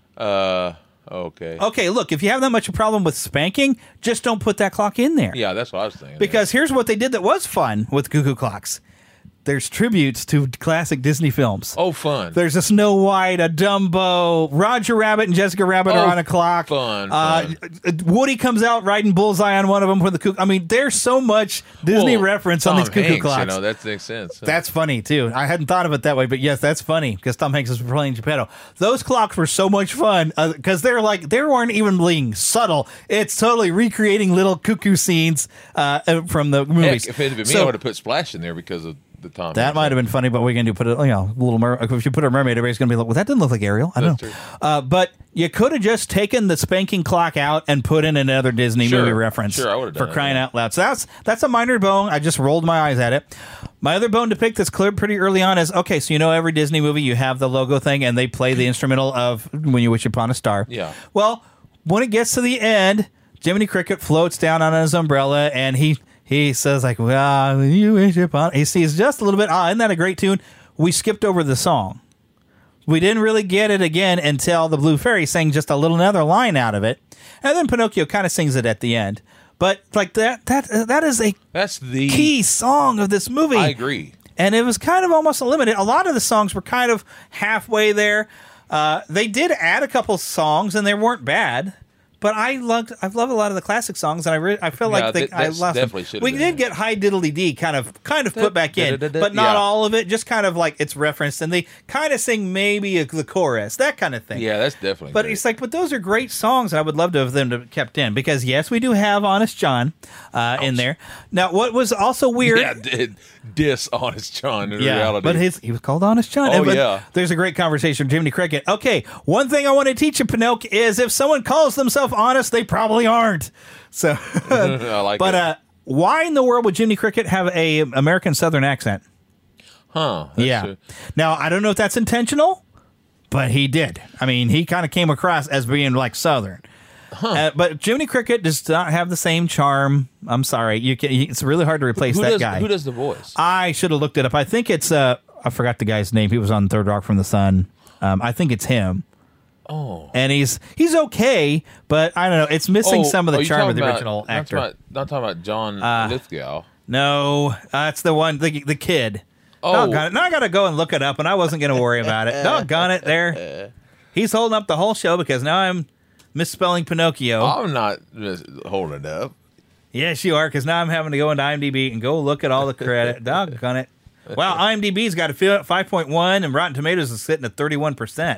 Okay. Okay, look, if you have that much of a problem with spanking, just don't put that clock in there. Yeah, that's what I was thinking. Because here's what they did that was fun with cuckoo clocks. There's tributes to classic Disney films. Oh, fun. There's a Snow White, a Dumbo, Roger Rabbit and Jessica Rabbit are on a clock. Fun. Woody comes out riding Bullseye on one of them with the cuckoo. I mean, there's so much Disney reference on these cuckoo clocks. That makes sense. That's funny, too. I hadn't thought of it that way, but yes, that's funny because Tom Hanks is playing Geppetto. Those clocks were so much fun because they weren't even being subtle. It's totally recreating little cuckoo scenes from the movies. Heck, if it had been me, I would have put Splash in there because of the Tom. That might have been funny, but we're going to put if you put a mermaid, everybody's going to be like, well, that didn't look like Ariel. I don't know. But you could have just taken the spanking clock out and put in another Disney movie reference. Sure, I would have done for crying out loud. So that's a minor bone. I just rolled my eyes at it. My other bone to pick that's clear pretty early on is, okay, so every Disney movie, you have the logo thing, and they play the instrumental of When You Wish Upon a Star. Yeah. Well, when it gets to the end, Jiminy Cricket floats down on his umbrella, and he says, like, well, you wish upon... He sees just a little bit, isn't that a great tune? We skipped over the song. We didn't really get it again until the Blue Fairy sang just another line out of it. And then Pinocchio kind of sings it at the end. But, like, that is that's the key song of this movie. I agree. And it was kind of almost eliminated. A lot of the songs were kind of halfway there. They did add a couple songs, and they weren't bad. But I love a lot of the classic songs, and I feel like I lost them. We did get High Diddly Dee kind of put back in, but not all of it. Just kind of like it's referenced, and they kind of sing maybe the chorus, that kind of thing. Yeah, that's definitely. But great. It's like, but those are great songs. And I would love to have them to kept in because yes, we do have Honest John in there. Now, what was also weird? Yeah, Honest John in reality. But he was called Honest John. Oh, but yeah. There's a great conversation with Jiminy Cricket. Okay, one thing I want to teach you, Pinocchio, is if someone calls themselves honest, they probably aren't. So, I like it. But why in the world would Jiminy Cricket have a American Southern accent? Huh. Yeah. Now, I don't know if that's intentional, but he did. I mean, he kind of came across as being like Southern. Huh. But Jiminy Cricket does not have the same charm. I'm sorry. It's really hard to replace that guy. Who does the voice? I should have looked it up. I think it's, I forgot the guy's name. He was on Third Rock from the Sun. I think it's him. Oh. And he's okay, but I don't know. It's missing some of the charm of the original actor. Not talking about John Lithgow. No, that's the one, the kid. Oh. Doggone it. Now I got to go and look it up, and I wasn't going to worry about it. Doggone it there. He's holding up the whole show because now I'm misspelling Pinocchio. I'm not holding it up. Yes, you are, because now I'm having to go into IMDb and go look at all the credit. Doggone it. Wow, IMDb's got a 5.1, and Rotten Tomatoes is sitting at 31%.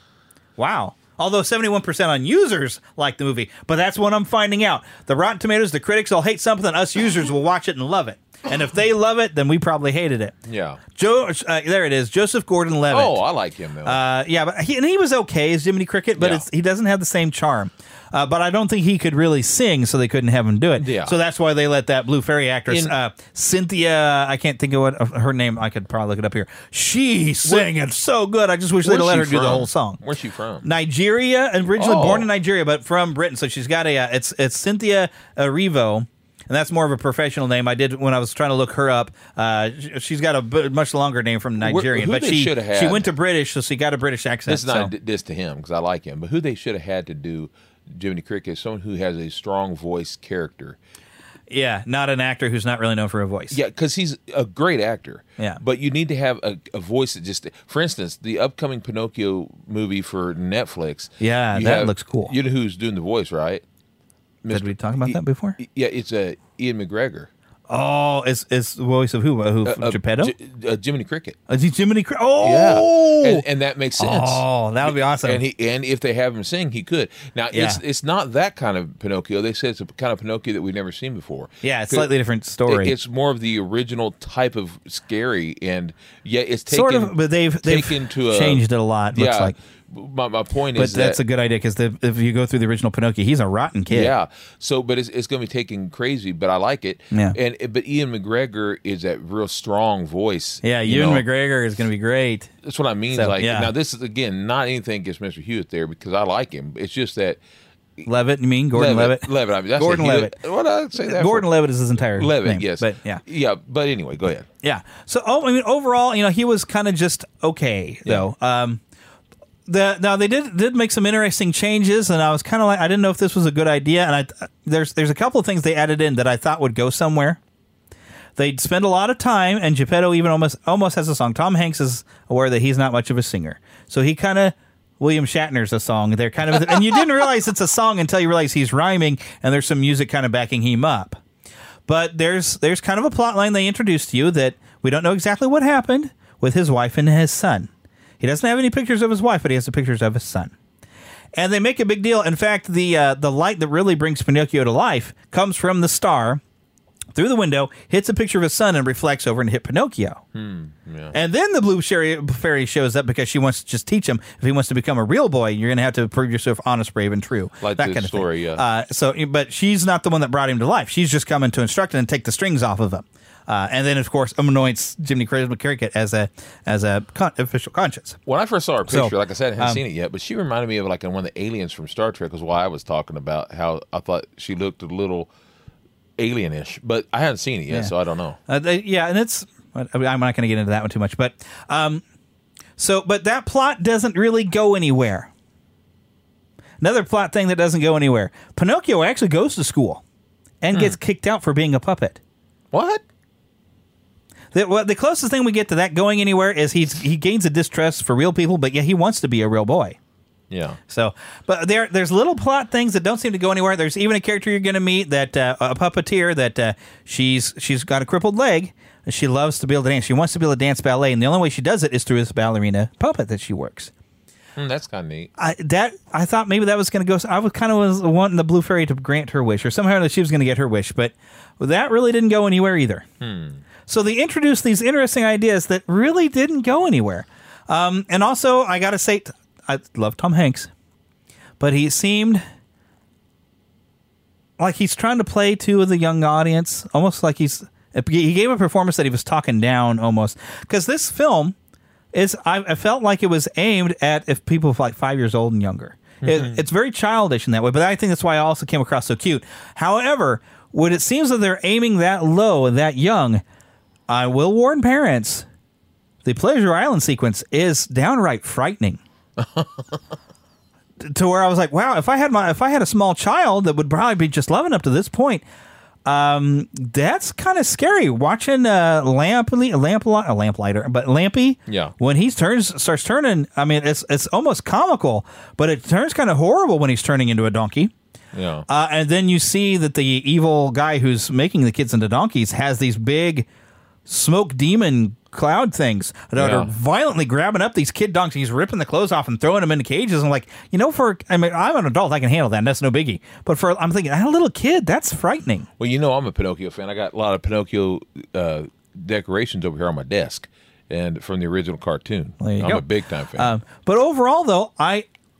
Wow. Although 71% on users like the movie. But that's what I'm finding out. The Rotten Tomatoes, the critics will hate something, us users will watch it and love it. And if they love it, then we probably hated it. Yeah. There it is. Joseph Gordon-Levitt. Oh, I like him, though. Yeah, but he was okay as Jiminy Cricket, but he doesn't have the same charm. But I don't think he could really sing, so they couldn't have him do it. Yeah. So that's why they let that Blue Fairy actress, Cynthia, I can't think of what her name, I could probably look it up here. She sang it so good. I just wish they'd let her do the whole song. Where's she from? Nigeria, originally born in Nigeria, but from Britain. So she's got it's Cynthia Erivo. And that's more of a professional name. I did when I was trying to look her up. She's got a much longer name from Nigerian, but she went to British, so she got a British accent. This is not this to him because I like him, but who they should have had to do Jiminy Cricket is someone who has a strong voice character. Yeah, not an actor who's not really known for a voice. Yeah, because he's a great actor. Yeah, but you need to have a voice that just. For instance, the upcoming Pinocchio movie for Netflix. Yeah, that looks cool. You know who's doing the voice, right? Did we talk about that before? Yeah, it's Ian McGregor. Oh, it's the voice of who? Geppetto? Jiminy Cricket. Is he Jiminy Cricket? Oh, yeah, and that makes sense. Oh, that would be awesome. And if they have him sing, he could. Now, it's not that kind of Pinocchio. They say it's a kind of Pinocchio that we've never seen before. Yeah, it's a slightly different story. It's more of the original type of scary, and it's taken sort of, but they've changed it a lot. Looks like. My point is but that's a good idea because if you go through the original Pinocchio, he's a rotten kid. Yeah. So, but it's going to be taken crazy, but I like it. Yeah. But Ian McGregor is that real strong voice. Yeah, Ewan McGregor is going to be great. That's what I mean. So, now this is again not anything against Mr. Hewitt there because I like him. It's just that. Levitt, you mean Gordon Levitt? Levitt. I mean, Gordon Levitt. What did I say that? Gordon Levitt is his entire Levitt. name. Yes. But yeah. Yeah. But anyway, go ahead. Yeah. So, overall, he was kind of just okay though. Now they did make some interesting changes, and I was kind of like I didn't know if this was a good idea. And there's a couple of things they added in that I thought would go somewhere. They'd spend a lot of time, and Geppetto even almost has a song. Tom Hanks is aware that he's not much of a singer, so he kind of William Shatner's a song. They're kind of, and you didn't realize it's a song until you realize he's rhyming, and there's some music kind of backing him up. But there's kind of a plot line they introduced to you that we don't know exactly what happened with his wife and his son. He doesn't have any pictures of his wife, but he has the pictures of his son. And they make a big deal. In fact, the light that really brings Pinocchio to life comes from the star through the window, hits a picture of his son, and reflects over and hit Pinocchio. Yeah. And then the Blue Fairy shows up because she wants to just teach him if he wants to become a real boy, you're going to have to prove yourself honest, brave, and true. Like that the kind of story, thing. yeah. But she's not the one that brought him to life. She's just coming to instruct him and take the strings off of him. And then, of course, anoints Jiminy Cricket as a official conscience. When I first saw her picture, like I said, I hadn't seen it yet, but she reminded me of like one of the aliens from Star Trek. Was why I was talking about how I thought she looked a little alienish, but I haven't seen it yet, so I don't know. And it's I'm not going to get into that one too much, but but that plot doesn't really go anywhere. Another plot thing that doesn't go anywhere: Pinocchio actually goes to school and gets kicked out for being a puppet. What? The closest thing we get to that going anywhere is he gains a distrust for real people, but yeah, he wants to be a real boy. Yeah. So, but there's little plot things that don't seem to go anywhere. There's even a character you're going to meet that a puppeteer that she's got a crippled leg. And she loves to be able to dance. She wants to be able to dance ballet, and the only way she does it is through this ballerina puppet that she works. That's kind of neat. I thought maybe that was going to go. I was wanting the blue fairy to grant her wish, or somehow that she was going to get her wish, but that really didn't go anywhere either. So they introduced these interesting ideas that really didn't go anywhere. And also, I got to say, I love Tom Hanks, but he seemed like he's trying to play to the young audience, almost like he gave a performance that he was talking down almost. Because this film I felt like it was aimed at if people like 5 years old and younger. It's very childish in that way, but I think that's why I also came across so cute. However, when it seems that they're aiming that low and that young, I will warn parents, the Pleasure Island sequence is downright frightening. To where I was like, wow, if I had a small child that would probably be just loving up to this point, that's kind of scary. Watching Lampy, when he starts turning. I mean, it's almost comical, but it turns kind of horrible when he's turning into a donkey. Yeah, and then you see that the evil guy who's making the kids into donkeys has these big smoke demon cloud things that are violently grabbing up these kid donkeys, ripping the clothes off and throwing them into cages. I'm like, I'm an adult, I can handle that, and that's no biggie. But I'm thinking, a little kid, that's frightening. Well, I'm a Pinocchio fan. I got a lot of Pinocchio decorations over here on my desk, and from the original cartoon. I'm a big time fan. But overall, though, I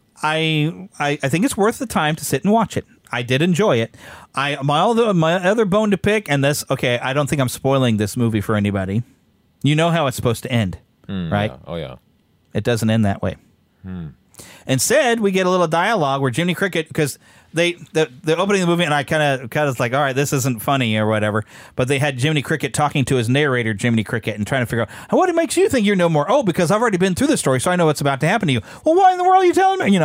think it's worth the time to sit and watch it. I did enjoy it. My other bone to pick, and this, okay, I don't think I'm spoiling this movie for anybody. You know how it's supposed to end, right? Yeah. Oh, yeah. It doesn't end that way. Instead, we get a little dialogue where Jiminy Cricket, because the opening of the movie, and I kind of was like, all right, this isn't funny or whatever, but they had Jiminy Cricket talking to his narrator, Jiminy Cricket, and trying to figure out, what makes you think you know more? Oh, because I've already been through the story, so I know what's about to happen to you. Well, why in the world are you telling me?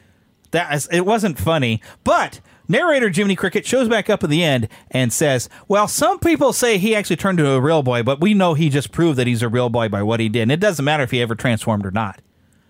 It wasn't funny, but narrator Jiminy Cricket shows back up at the end and says, well, some people say he actually turned into a real boy, but we know he just proved that he's a real boy by what he did, and it doesn't matter if he ever transformed or not.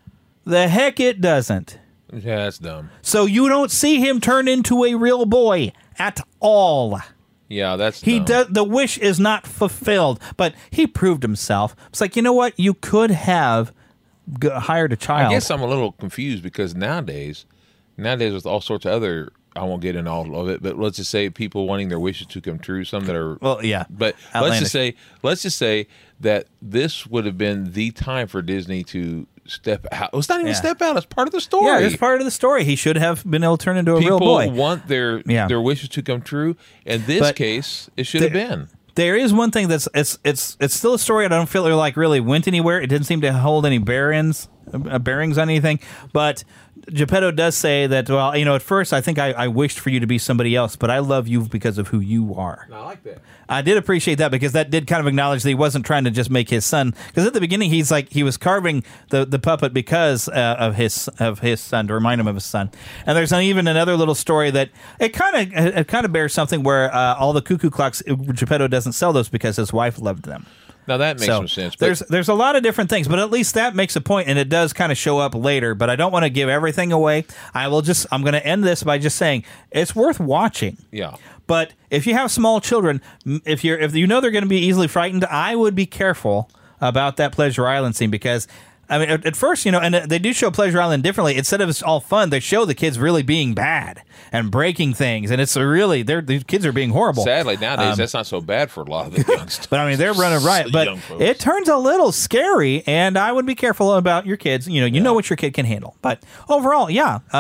The heck it doesn't. Yeah, that's dumb. So you don't see him turn into a real boy at all. Yeah, that's dumb. The wish is not fulfilled, but he proved himself. It's like, you know what? You could have hired a child. I guess I'm a little confused because nowadays with all sorts of other, I won't get into all of it, but let's just say people wanting their wishes to come true, some that are... Well, yeah. But let's just say that this would have been the time for Disney to step out. It's not even step out. It's part of the story. Yeah, it's part of the story. He should have been able to turn into a real boy. People want their wishes to come true. In this case, it should have been. There is one thing that's it's still a story I don't feel like really went anywhere. It didn't seem to hold any bearings on anything, but Geppetto does say that, well, at first I think I wished for you to be somebody else, but I love you because of who you are. I like that. I did appreciate that because that did kind of acknowledge that he wasn't trying to just make his son. Because at the beginning he was carving the puppet because of his son, to remind him of his son. And there's even another little story that it kind of bears something where all the cuckoo clocks, Geppetto doesn't sell those because his wife loved them. Now that makes some sense. But there's a lot of different things, but at least that makes a point, and it does kind of show up later. But I don't want to give everything away. I'm going to end this by just saying it's worth watching. Yeah. But if you have small children, if you know they're going to be easily frightened, I would be careful about that Pleasure Island scene because. I mean, at first, and they do show Pleasure Island differently. Instead of it's all fun, they show the kids really being bad and breaking things, and it's really these kids are being horrible. Sadly, nowadays that's not so bad for a lot of the youngsters. But I mean, they're running riot. But it turns a little scary, and I would be careful about your kids. You know what your kid can handle. But overall,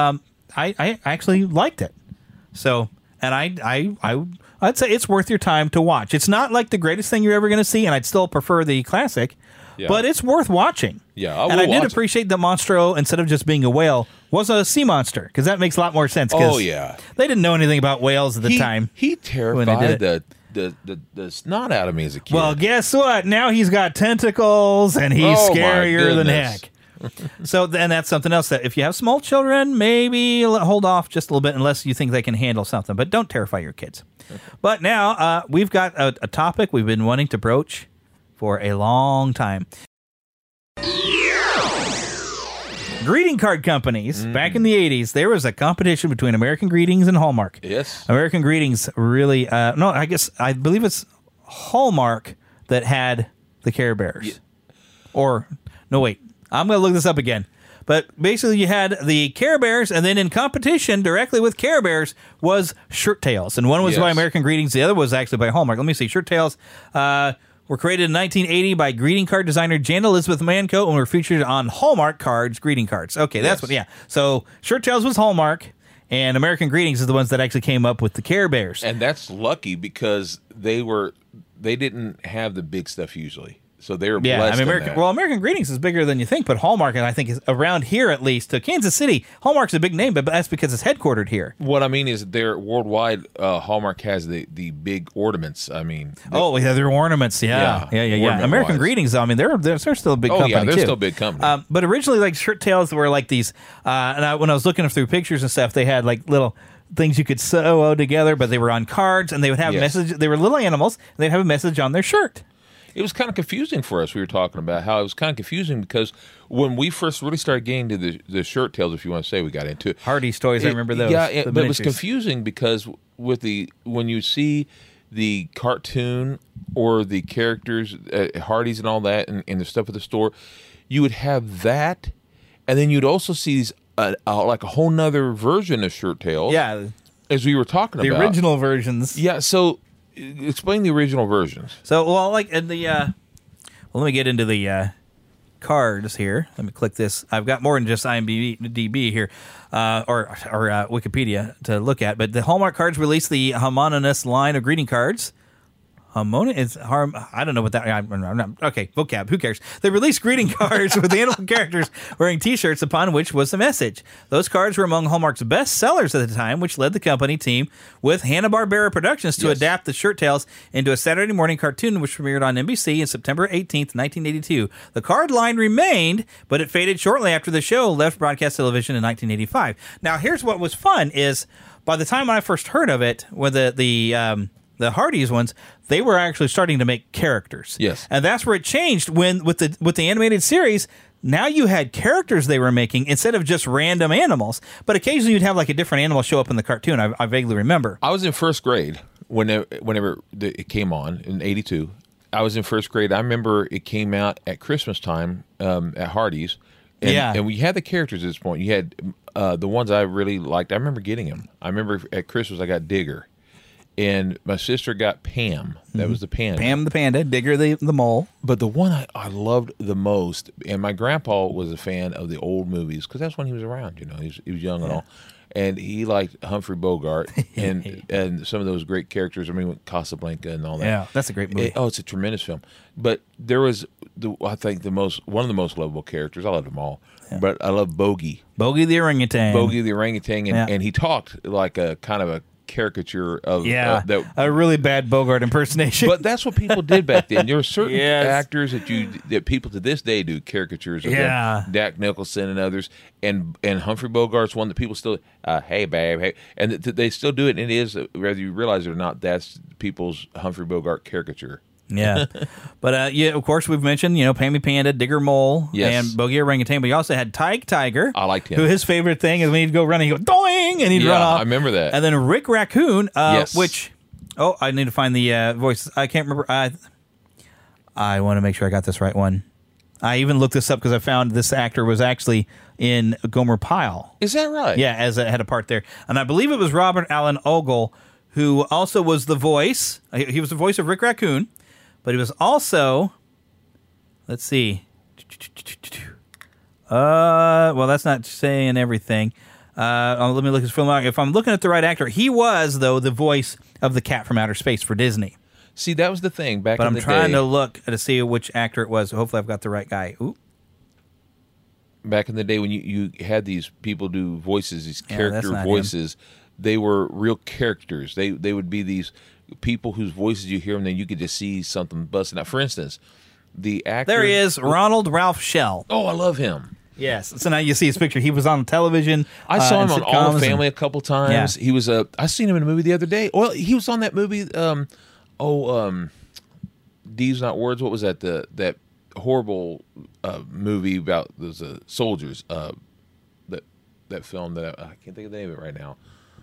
I actually liked it. So, and I'd say it's worth your time to watch. It's not like the greatest thing you're ever going to see, and I'd still prefer the classic. Yeah. But it's worth watching. Yeah, and I did appreciate that Monstro, instead of just being a whale, was a sea monster, because that makes a lot more sense. Oh, yeah. They didn't know anything about whales at the time. He terrified the snot out of me as a kid. Well, guess what? Now he's got tentacles, and he's scarier than heck. So, and that's something else that if you have small children, maybe hold off just a little bit unless you think they can handle something. But don't terrify your kids. But now we've got a topic we've been wanting to broach for a long time. Greeting card companies, back in the 80s, there was a competition between American Greetings and Hallmark. Yes. American Greetings really, I believe it's Hallmark that had the Care Bears. Yeah. Or, no, wait, I'm going to look this up again. But basically you had the Care Bears, and then in competition directly with Care Bears was Shirt Tails. And one was by American Greetings, the other was actually by Hallmark. Let me see, Shirt Tails were created in 1980 by greeting card designer Jan Elizabeth Manco and were featured on Hallmark cards, greeting cards. Okay, that's what, So Shirt Tails was Hallmark, and American Greetings is the ones that actually came up with the Care Bears. And that's lucky because they didn't have the big stuff usually. So they were blessed. American Greetings is bigger than you think, but Hallmark, and I think is around here at least, to Kansas City, Hallmark's a big name, but that's because it's headquartered here. What I mean is, they're worldwide. Hallmark has the big ornaments. I mean, their ornaments. Yeah. American Greetings, though, I mean, they're still a big company. Oh yeah, they're too. still a big company. But originally, like Shirt Tails were like these. When I was looking through pictures and stuff, they had like little things you could sew together, but they were on cards, and they would have messages. They were little animals, and they'd have a message on their shirt. It was kind of confusing for us. We were talking about how it was kind of confusing because when we first really started getting to the Shirt Tails, if you want to say, we got into it. Hardy's toys, I remember those. Yeah, but it was confusing because when you see the cartoon or the characters, Hardy's and all that, and the stuff at the store, you would have that, and then you'd also see these, like a whole nother version of Shirt Tails. Yeah. As we were talking about. The original versions. Yeah, so explain the original versions. So, like in the, let me get into the cards here. Let me click this. I've got more than just IMDb here, or Wikipedia to look at. But the Hallmark cards released the homonymous line of greeting cards. I don't know what that. I'm not, okay, vocab. Who cares? They released greeting cards with animal characters wearing T-shirts, upon which was the message. Those cards were among Hallmark's best sellers at the time, which led the company team with Hanna-Barbera Productions to adapt the Shirt Tails into a Saturday morning cartoon, which premiered on NBC on September 18th, 1982. The card line remained, but it faded shortly after the show left broadcast television in 1985. Now, here's what was fun: is by the time I first heard of it, with the Hardy's ones, they were actually starting to make characters. Yes. And that's where it changed with the animated series. Now you had characters they were making instead of just random animals. But occasionally you'd have like a different animal show up in the cartoon. I vaguely remember. I was in first grade whenever it came on in 82. I was in first grade. I remember it came out at Christmas time at Hardy's. And we had the characters at this point. You had the ones I really liked. I remember getting them. I remember at Christmas I got Digger. And my sister got Pam. That was the panda. Pam the panda, Digger the mole. But the one I loved the most, and my grandpa was a fan of the old movies because that's when he was around. You know, he was young and all, and he liked Humphrey Bogart and some of those great characters. I mean, Casablanca and all that. Yeah, that's a great movie. It's a tremendous film. But there was I think one of the most lovable characters. I loved them all, but I love Bogey. Bogey the orangutan. Bogey the orangutan, and he talked like a kind of a caricature of a really bad Bogart impersonation. But that's what people did back then. There were certain actors that people to this day do caricatures of them. Jack Nicholson and others, and Humphrey Bogart's one that people still hey babe, hey, and they still do it. And it is, whether you realize it or not, that's people's Humphrey Bogart caricature. Yeah, but of course we've mentioned Pammy Panda, Digger Mole, and Bogey Orangutan. But you also had Tyke Tiger. I liked him. Who his favorite thing is when he'd go running, he'd go doing, and he'd run off. I remember that. And then Rick Raccoon, which I need to find the voice. I can't remember. I want to make sure I got this right one. I even looked this up because I found this actor was actually in Gomer Pyle. Is that right? Yeah, had a part there, and I believe it was Robert Allen Ogle, who also was the voice. He was the voice of Rick Raccoon. But he was also, let's see. Well, that's not saying everything. Let me look his film out. If I'm looking at the right actor, he was, though, the voice of the Cat from Outer Space for Disney. See, that was the thing back in the day. But I'm trying to look to see which actor it was. Hopefully I've got the right guy. Ooh. Back in the day when you had these people do voices, these character voices, they were real characters. They would be these people whose voices you hear, and then you could just see something busting out. For instance, the actor... There he is, Ronald Ralph Shell. Oh, I love him. Yes. So now you see his picture. He was on television. I saw him on All in the Family a couple times. Yeah. He was I seen him in a movie the other day. Well, he was on that movie, Deeds Not Words. What was that? That horrible movie about those soldiers. That film that I can't think of the name of it right now.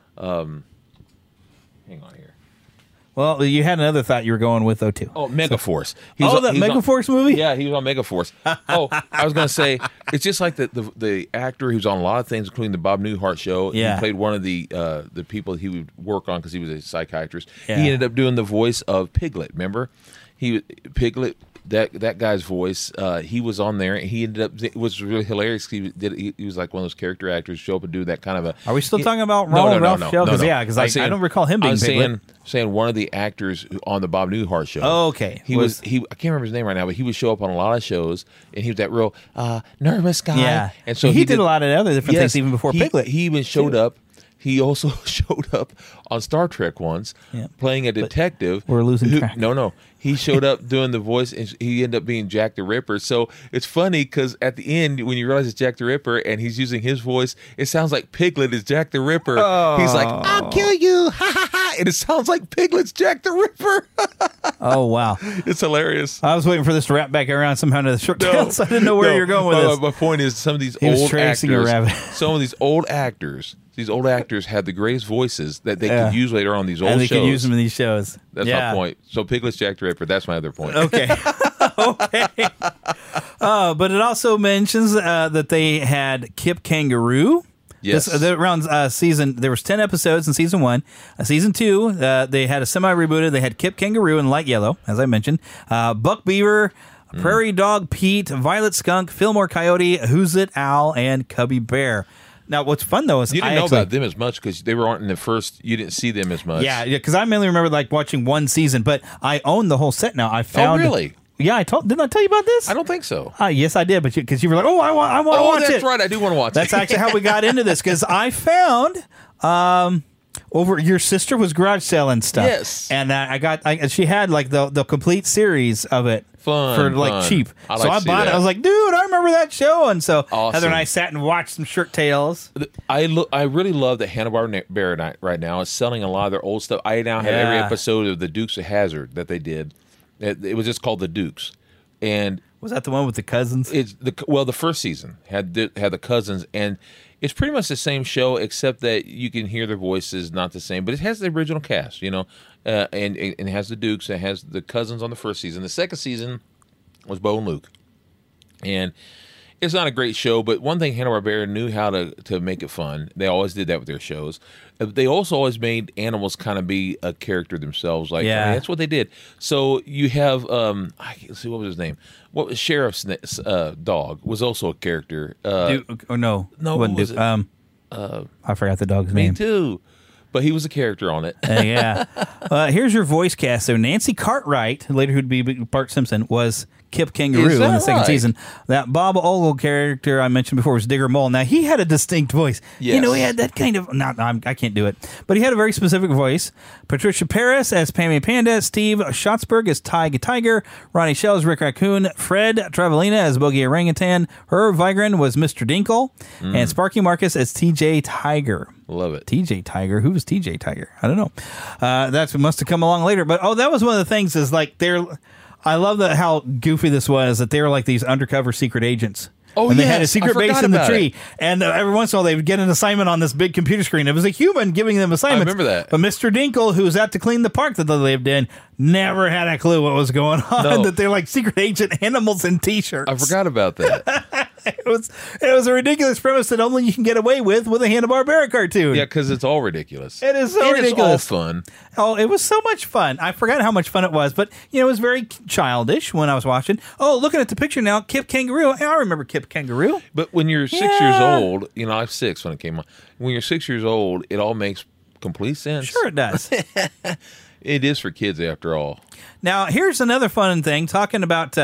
Hang on here. Well, you had another thought you were going with, though, too. Oh, Megaforce. That Megaforce movie? Yeah, he was on Megaforce. Oh, I was going to say, it's just like the actor who's on a lot of things, including the Bob Newhart show. Yeah. He played one of the people he would work on because he was a psychiatrist. Yeah. He ended up doing the voice of Piglet, remember? Piglet, that guy's voice, he was on there, and he ended up, it was really hilarious. He was like one of those character actors show up and do that kind of a... Are we still talking about Ronald Ralph show? No. Yeah, because I don't recall him being Piglet. Saying one of the actors on the Bob Newhart show. Oh, okay. He I can't remember his name right now, but he would show up on a lot of shows, and he was that real nervous guy. Yeah. And so he did a lot of other different things even before Piglet. He even showed up. He also showed up on Star Trek once, playing a detective. We're losing track. No. He showed up doing the voice, and he ended up being Jack the Ripper. So it's funny because at the end, when you realize it's Jack the Ripper and he's using his voice, it sounds like Piglet is Jack the Ripper. Oh. He's like, "I'll kill you!" Ha ha ha! And it sounds like Piglet's Jack the Ripper. Oh wow, it's hilarious. I was waiting for this to wrap back around somehow to the short tales. I didn't know where you're going with this. My point is, some of these old actors. These old actors had the greatest voices that they could use later on these old shows. And they could use them in these shows. That's my point. So Piglet's Jack the Ripper. That's my other point. Okay. Okay. But it also mentions that they had Kip Kangaroo. Yes. Around season, there was 10 episodes in season 1. Season 2, they had a semi-rebooted. They had Kip Kangaroo in light yellow, as I mentioned. Buck Beaver, Prairie Dog Pete, Violet Skunk, Fillmore Coyote, Who's It Owl, and Cubby Bear. Now, what's fun, though, is you didn't know about them as much because they weren't in the first. You didn't see them as much. Yeah, because I mainly remember like watching one season, but I own the whole set now. I found. Oh, really? Yeah, didn't I tell you about this? I don't think so. Yes, I did, but because you were like, I want to watch it. Oh, that's right. I do want to watch it. That's actually how we got into this because I found. Over your sister was garage selling stuff. Yes, and she had like the complete series of it for cheap. I bought it. I was like, dude, I remember that show. And so awesome. Heather and I sat and watched some Shirt Tales. I really love that Hanna-Barbera right now is selling a lot of their old stuff. I now have every episode of the Dukes of Hazzard that they did. It was just called the Dukes, and was that the one with the cousins? The first season had the cousins, and it's pretty much the same show except that you can hear their voices not the same, but it has the original cast, and it has the Dukes, it has the cousins on the first season. The second season was Bo and Luke, and it's not a great show, but one thing Hanna-Barbera knew how to make it fun. They always did that with their shows. They also always made animals kind of be a character themselves. That's what they did. So you have, let's see, what was his name? What was Sheriff's dog was also a character. Duke, no, was it? I forgot the dog's name. Me too. But he was a character on it. Yeah. Here's your voice cast. So Nancy Cartwright, later who'd be Bart Simpson, was Kip Kangaroo in the second season. That Bob Ogle character I mentioned before was Digger Mole. Now, he had a distinct voice. Yes. He had that kind of... I can't do it. But he had a very specific voice. Patricia Paris as Pammy Panda. Steve Schatzberg as Tiger Tiger. Ronnie Shell as Rick Raccoon. Fred Travalina as Bogey Orangutan. Herb Vigran was Mr. Dinkle. And Sparky Marcus as TJ Tiger. Love it. TJ Tiger. Who was TJ Tiger? I don't know. That must have come along later. But, that was one of the things is like I love how goofy this was, that they were like these undercover secret agents. Oh, and they had a secret base in the tree. And every once in a while, they would get an assignment on this big computer screen. It was a human giving them assignments. I remember that. But Mr. Dinkle, who was out to clean the park that they lived in, never had a clue what was going on. No. That they're like secret agent animals in T-shirts. I forgot about that. It was a ridiculous premise that only you can get away with a Hanna-Barbera cartoon. Yeah, because it's all ridiculous. It is so ridiculous. It's all fun. Oh, it was so much fun. I forgot how much fun it was, but it was very childish when I was watching. Oh, looking at the picture now, Kip Kangaroo. I remember Kip Kangaroo. But when you're 6 years old, I was 6 when it came on. When you're 6 years old, it all makes complete sense. Sure it does. It is for kids after all. Now, here's another fun thing, talking about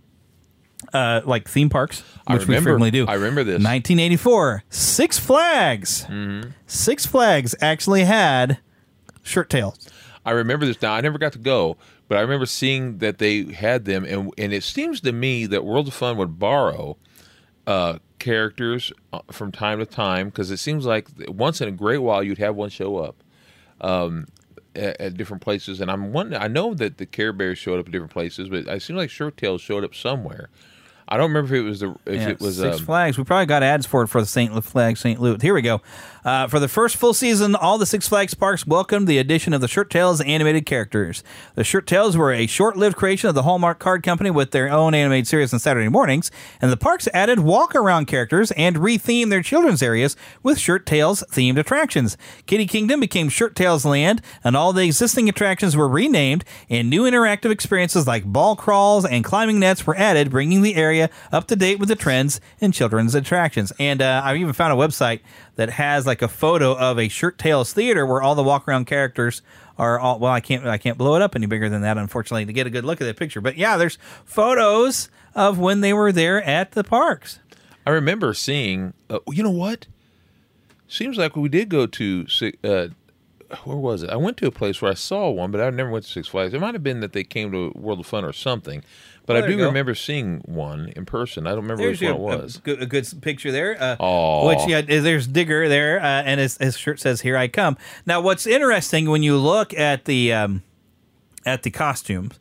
like theme parks, which we frequently do. I remember this. 1984, Six Flags. Mm-hmm. Six Flags actually had Shirt Tales. I remember this now. I never got to go, but I remember seeing that they had them, and it seems to me that World of Fun would borrow characters from time to time, because it seems like once in a great while you'd have one show up. at different places, and I'm wondering. I know that the Care Bears showed up at different places, but it seemed like Shirt Tails showed up somewhere. I don't remember if it was Six Flags. We probably got ads for it for the St. Flags St. Louis. Here we go. For the first full season, all the Six Flags parks welcomed the addition of the Shirt Tails animated characters. The Shirt Tails were a short-lived creation of the Hallmark Card Company with their own animated series on Saturday mornings, and the parks added walk-around characters and rethemed their children's areas with Shirt Tails themed attractions. Kitty Kingdom became Shirt Tails Land, and all the existing attractions were renamed, and new interactive experiences like ball crawls and climbing nets were added, bringing the area up to date with the trends in children's attractions. And I even found a website that has like a photo of a Shirt Tails theater where all the walk around characters are all. Well, I can't blow it up any bigger than that, unfortunately, to get a good look at that picture. But yeah, there's photos of when they were there at the parks. I remember seeing. You know what? Seems like we did go to. Where was it? I went to a place where I saw one, but I never went to Six Flags. It might have been that they came to World of Fun or something. But I do remember seeing one in person. I don't remember which one it was. A good picture there. Which there's Digger there, and his shirt says "Here I Come." Now, what's interesting when you look at the costumes,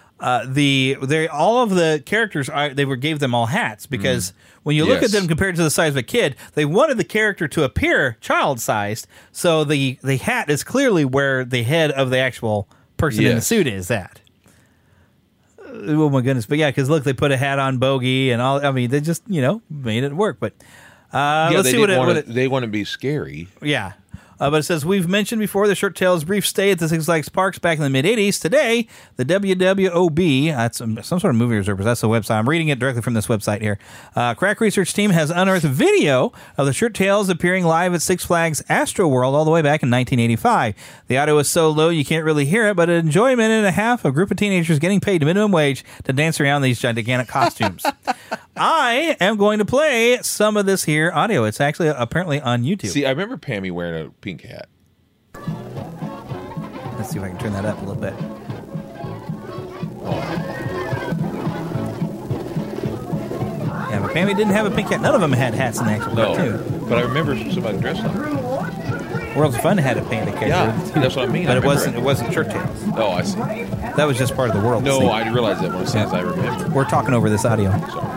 all of the characters gave them all hats because when you look at them compared to the size of a kid, they wanted the character to appear child-sized. So the hat is clearly where the head of the actual person in the suit is at. Oh my goodness! But yeah, because look, they put a hat on Bogey and all. I mean, they just made it work. But let's see they want to be scary. Yeah. But it says, we've mentioned before the Shirt Tails' brief stay at the Six Flags Parks back in the mid-'80s. Today, the WWOB, that's some sort of movie reserve, that's the website. I'm reading it directly from this website here. Crack Research Team has unearthed video of the Shirt Tails appearing live at Six Flags Astro World all the way back in 1985. The audio is so low you can't really hear it, but enjoy a minute and a half of a group of teenagers getting paid minimum wage to dance around these gigantic costumes. I am going to play some of this here audio. It's actually apparently on YouTube. See, I remember Pammy wearing a pink hat. Let's see if I can turn that up a little bit. Yeah, but Pammy didn't have a pink hat. None of them had hats in the actual cartoon. But I remember somebody dressed like her. World's Fun had a panda character. Yeah, that's what I mean. But it wasn't Shirt Tails. Oh, I see. That was just part of the world. No, I realized that as soon as I remember. We're talking over this audio. Sorry.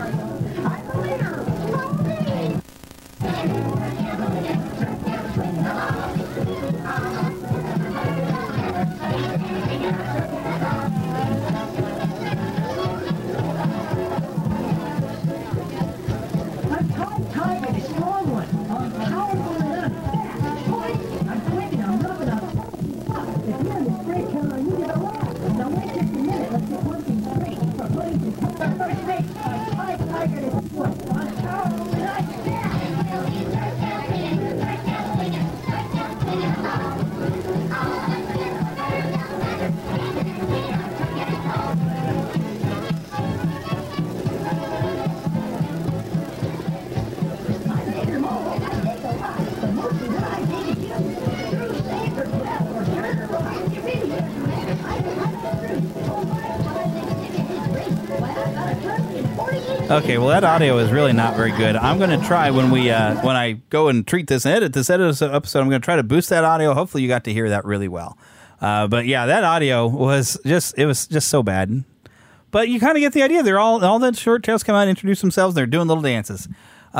Okay, well, that audio is really not very good. I'm going to try when I go and treat this and edit this episode, I'm going to try to boost that audio. Hopefully you got to hear that really well. But yeah, that audio was just so bad. But you kind of get the idea. They're all the Shirt Tails come out and introduce themselves, and they're doing little dances.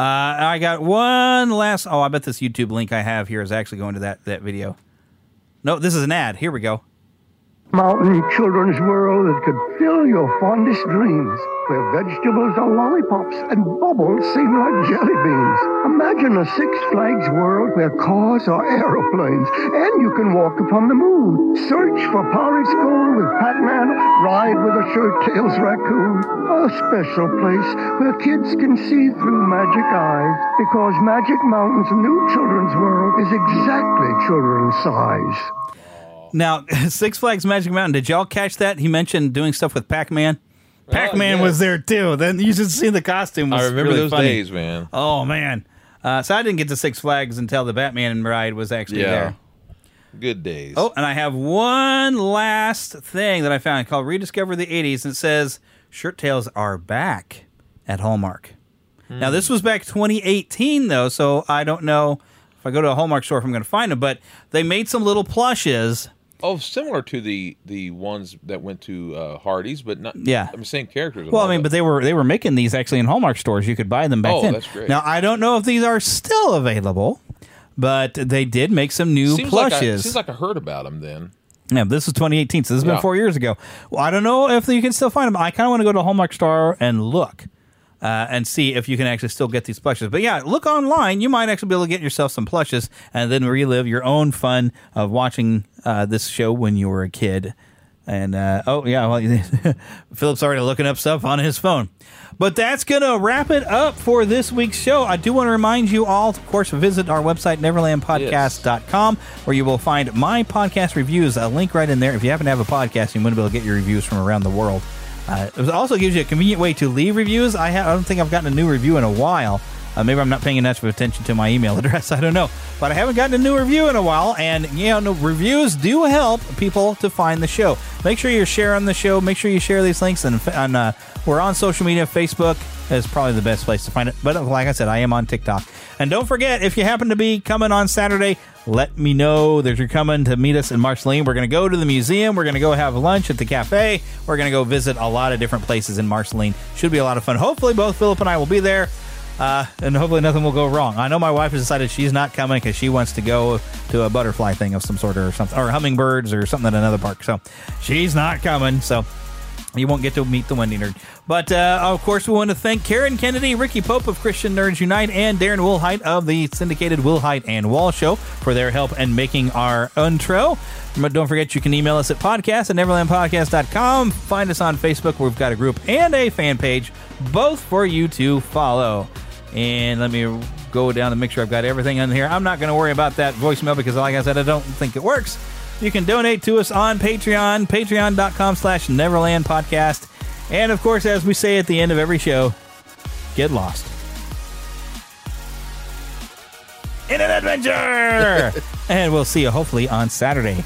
I got one last... Oh, I bet this YouTube link I have here is actually going to that video. No, this is an ad. Here we go. Mountain Children's World that could fill your fondest dreams, where vegetables are lollipops and bubbles seem like jelly beans. Imagine a Six Flags world where cars are aeroplanes and you can walk upon the moon. Search for Porridge School with Pac-Man, ride with a Shirt Tails raccoon. A special place where kids can see through magic eyes, because Magic Mountain's new children's world is exactly children's size. Now, Six Flags Magic Mountain, did y'all catch that? He mentioned doing stuff with Pac-Man. Pac-Man was there, too. Then you should see the costume. I remember really those funny. days, man. Oh, man. So I didn't get to Six Flags until the Batman ride was actually there. Good days. Oh, and I have one last thing that I found called Rediscover the 80s, and it says Shirt Tails are back at Hallmark. Now, this was back 2018, though, so I don't know if I go to a Hallmark store if I'm going to find them, but they made some little plushes Oh, similar to the ones that went to Hardee's, but not. Yeah, I mean, same characters. Well, I mean, but they were making these actually in Hallmark stores. You could buy them back then. That's great. Now I don't know if these are still available, but they did make some new plushes. Seems like I heard about them then. Yeah, this is 2018, so this has been 4 years ago. Well, I don't know if you can still find them. I kind of want to go to a Hallmark store and look and see if you can actually still get these plushes. But yeah, look online. You might actually be able to get yourself some plushes and then relive your own fun of watching this show when you were a kid. And, Philip's already looking up stuff on his phone. But that's going to wrap it up for this week's show. I do want to remind you all, of course, to visit our website, neverlandpodcast.com, where you will find my podcast reviews. A link right in there. If you happen to have a podcast, you want to be able to get your reviews from around the world. It also gives you a convenient way to leave reviews. I don't think I've gotten a new review in a while. Maybe I'm not paying enough attention to my email address. I don't know. But I haven't gotten a new review in a while. And, reviews do help people to find the show. Make sure you're sharing the show. Make sure you share these links. And we're on social media. Facebook is probably the best place to find it. But like I said, I am on TikTok. And don't forget, if you happen to be coming on Saturday, let me know that you're coming to meet us in Marceline. We're going to go to the museum. We're going to go have lunch at the cafe. We're going to go visit a lot of different places in Marceline. Should be a lot of fun. Hopefully, both Philip and I will be there. And hopefully nothing will go wrong. I know my wife has decided she's not coming because she wants to go to a butterfly thing of some sort or something, or hummingbirds or something at another park. So she's not coming. So you won't get to meet the Wendy Nerd. But, of course, we want to thank Karen Kennedy, Ricky Pope of Christian Nerds Unite, and Darren Wilhite of the syndicated Wilhite and Wall Show for their help in making our intro. But don't forget, you can email us at podcast@neverlandpodcast.com. Find us on Facebook. We've got a group and a fan page, both for you to follow. And let me go down and make sure I've got everything in here. I'm not going to worry about that voicemail because, like I said, I don't think it works. You can donate to us on Patreon, patreon.com/NeverlandPodcast. And, of course, as we say at the end of every show, get lost in an adventure! And we'll see you hopefully on Saturday.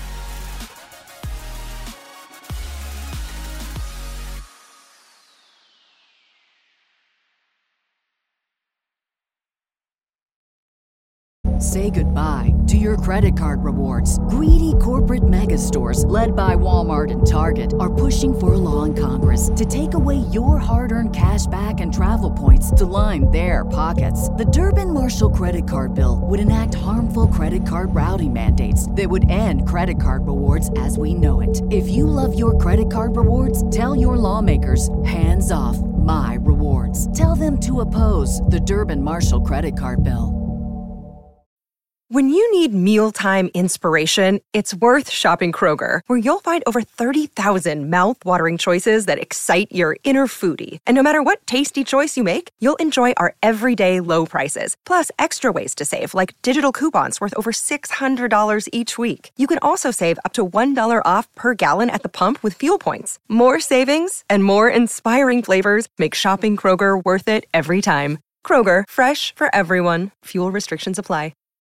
Say goodbye to your credit card rewards. Greedy corporate mega stores, led by Walmart and Target, are pushing for a law in Congress to take away your hard-earned cash back and travel points to line their pockets. The Durbin-Marshall credit card bill would enact harmful credit card routing mandates that would end credit card rewards as we know it. If you love your credit card rewards, tell your lawmakers, hands off my rewards. Tell them to oppose the Durbin-Marshall credit card bill. When you need mealtime inspiration, it's worth shopping Kroger, where you'll find over 30,000 mouth-watering choices that excite your inner foodie. And no matter what tasty choice you make, you'll enjoy our everyday low prices, plus extra ways to save, like digital coupons worth over $600 each week. You can also save up to $1 off per gallon at the pump with fuel points. More savings and more inspiring flavors make shopping Kroger worth it every time. Kroger, fresh for everyone. Fuel restrictions apply.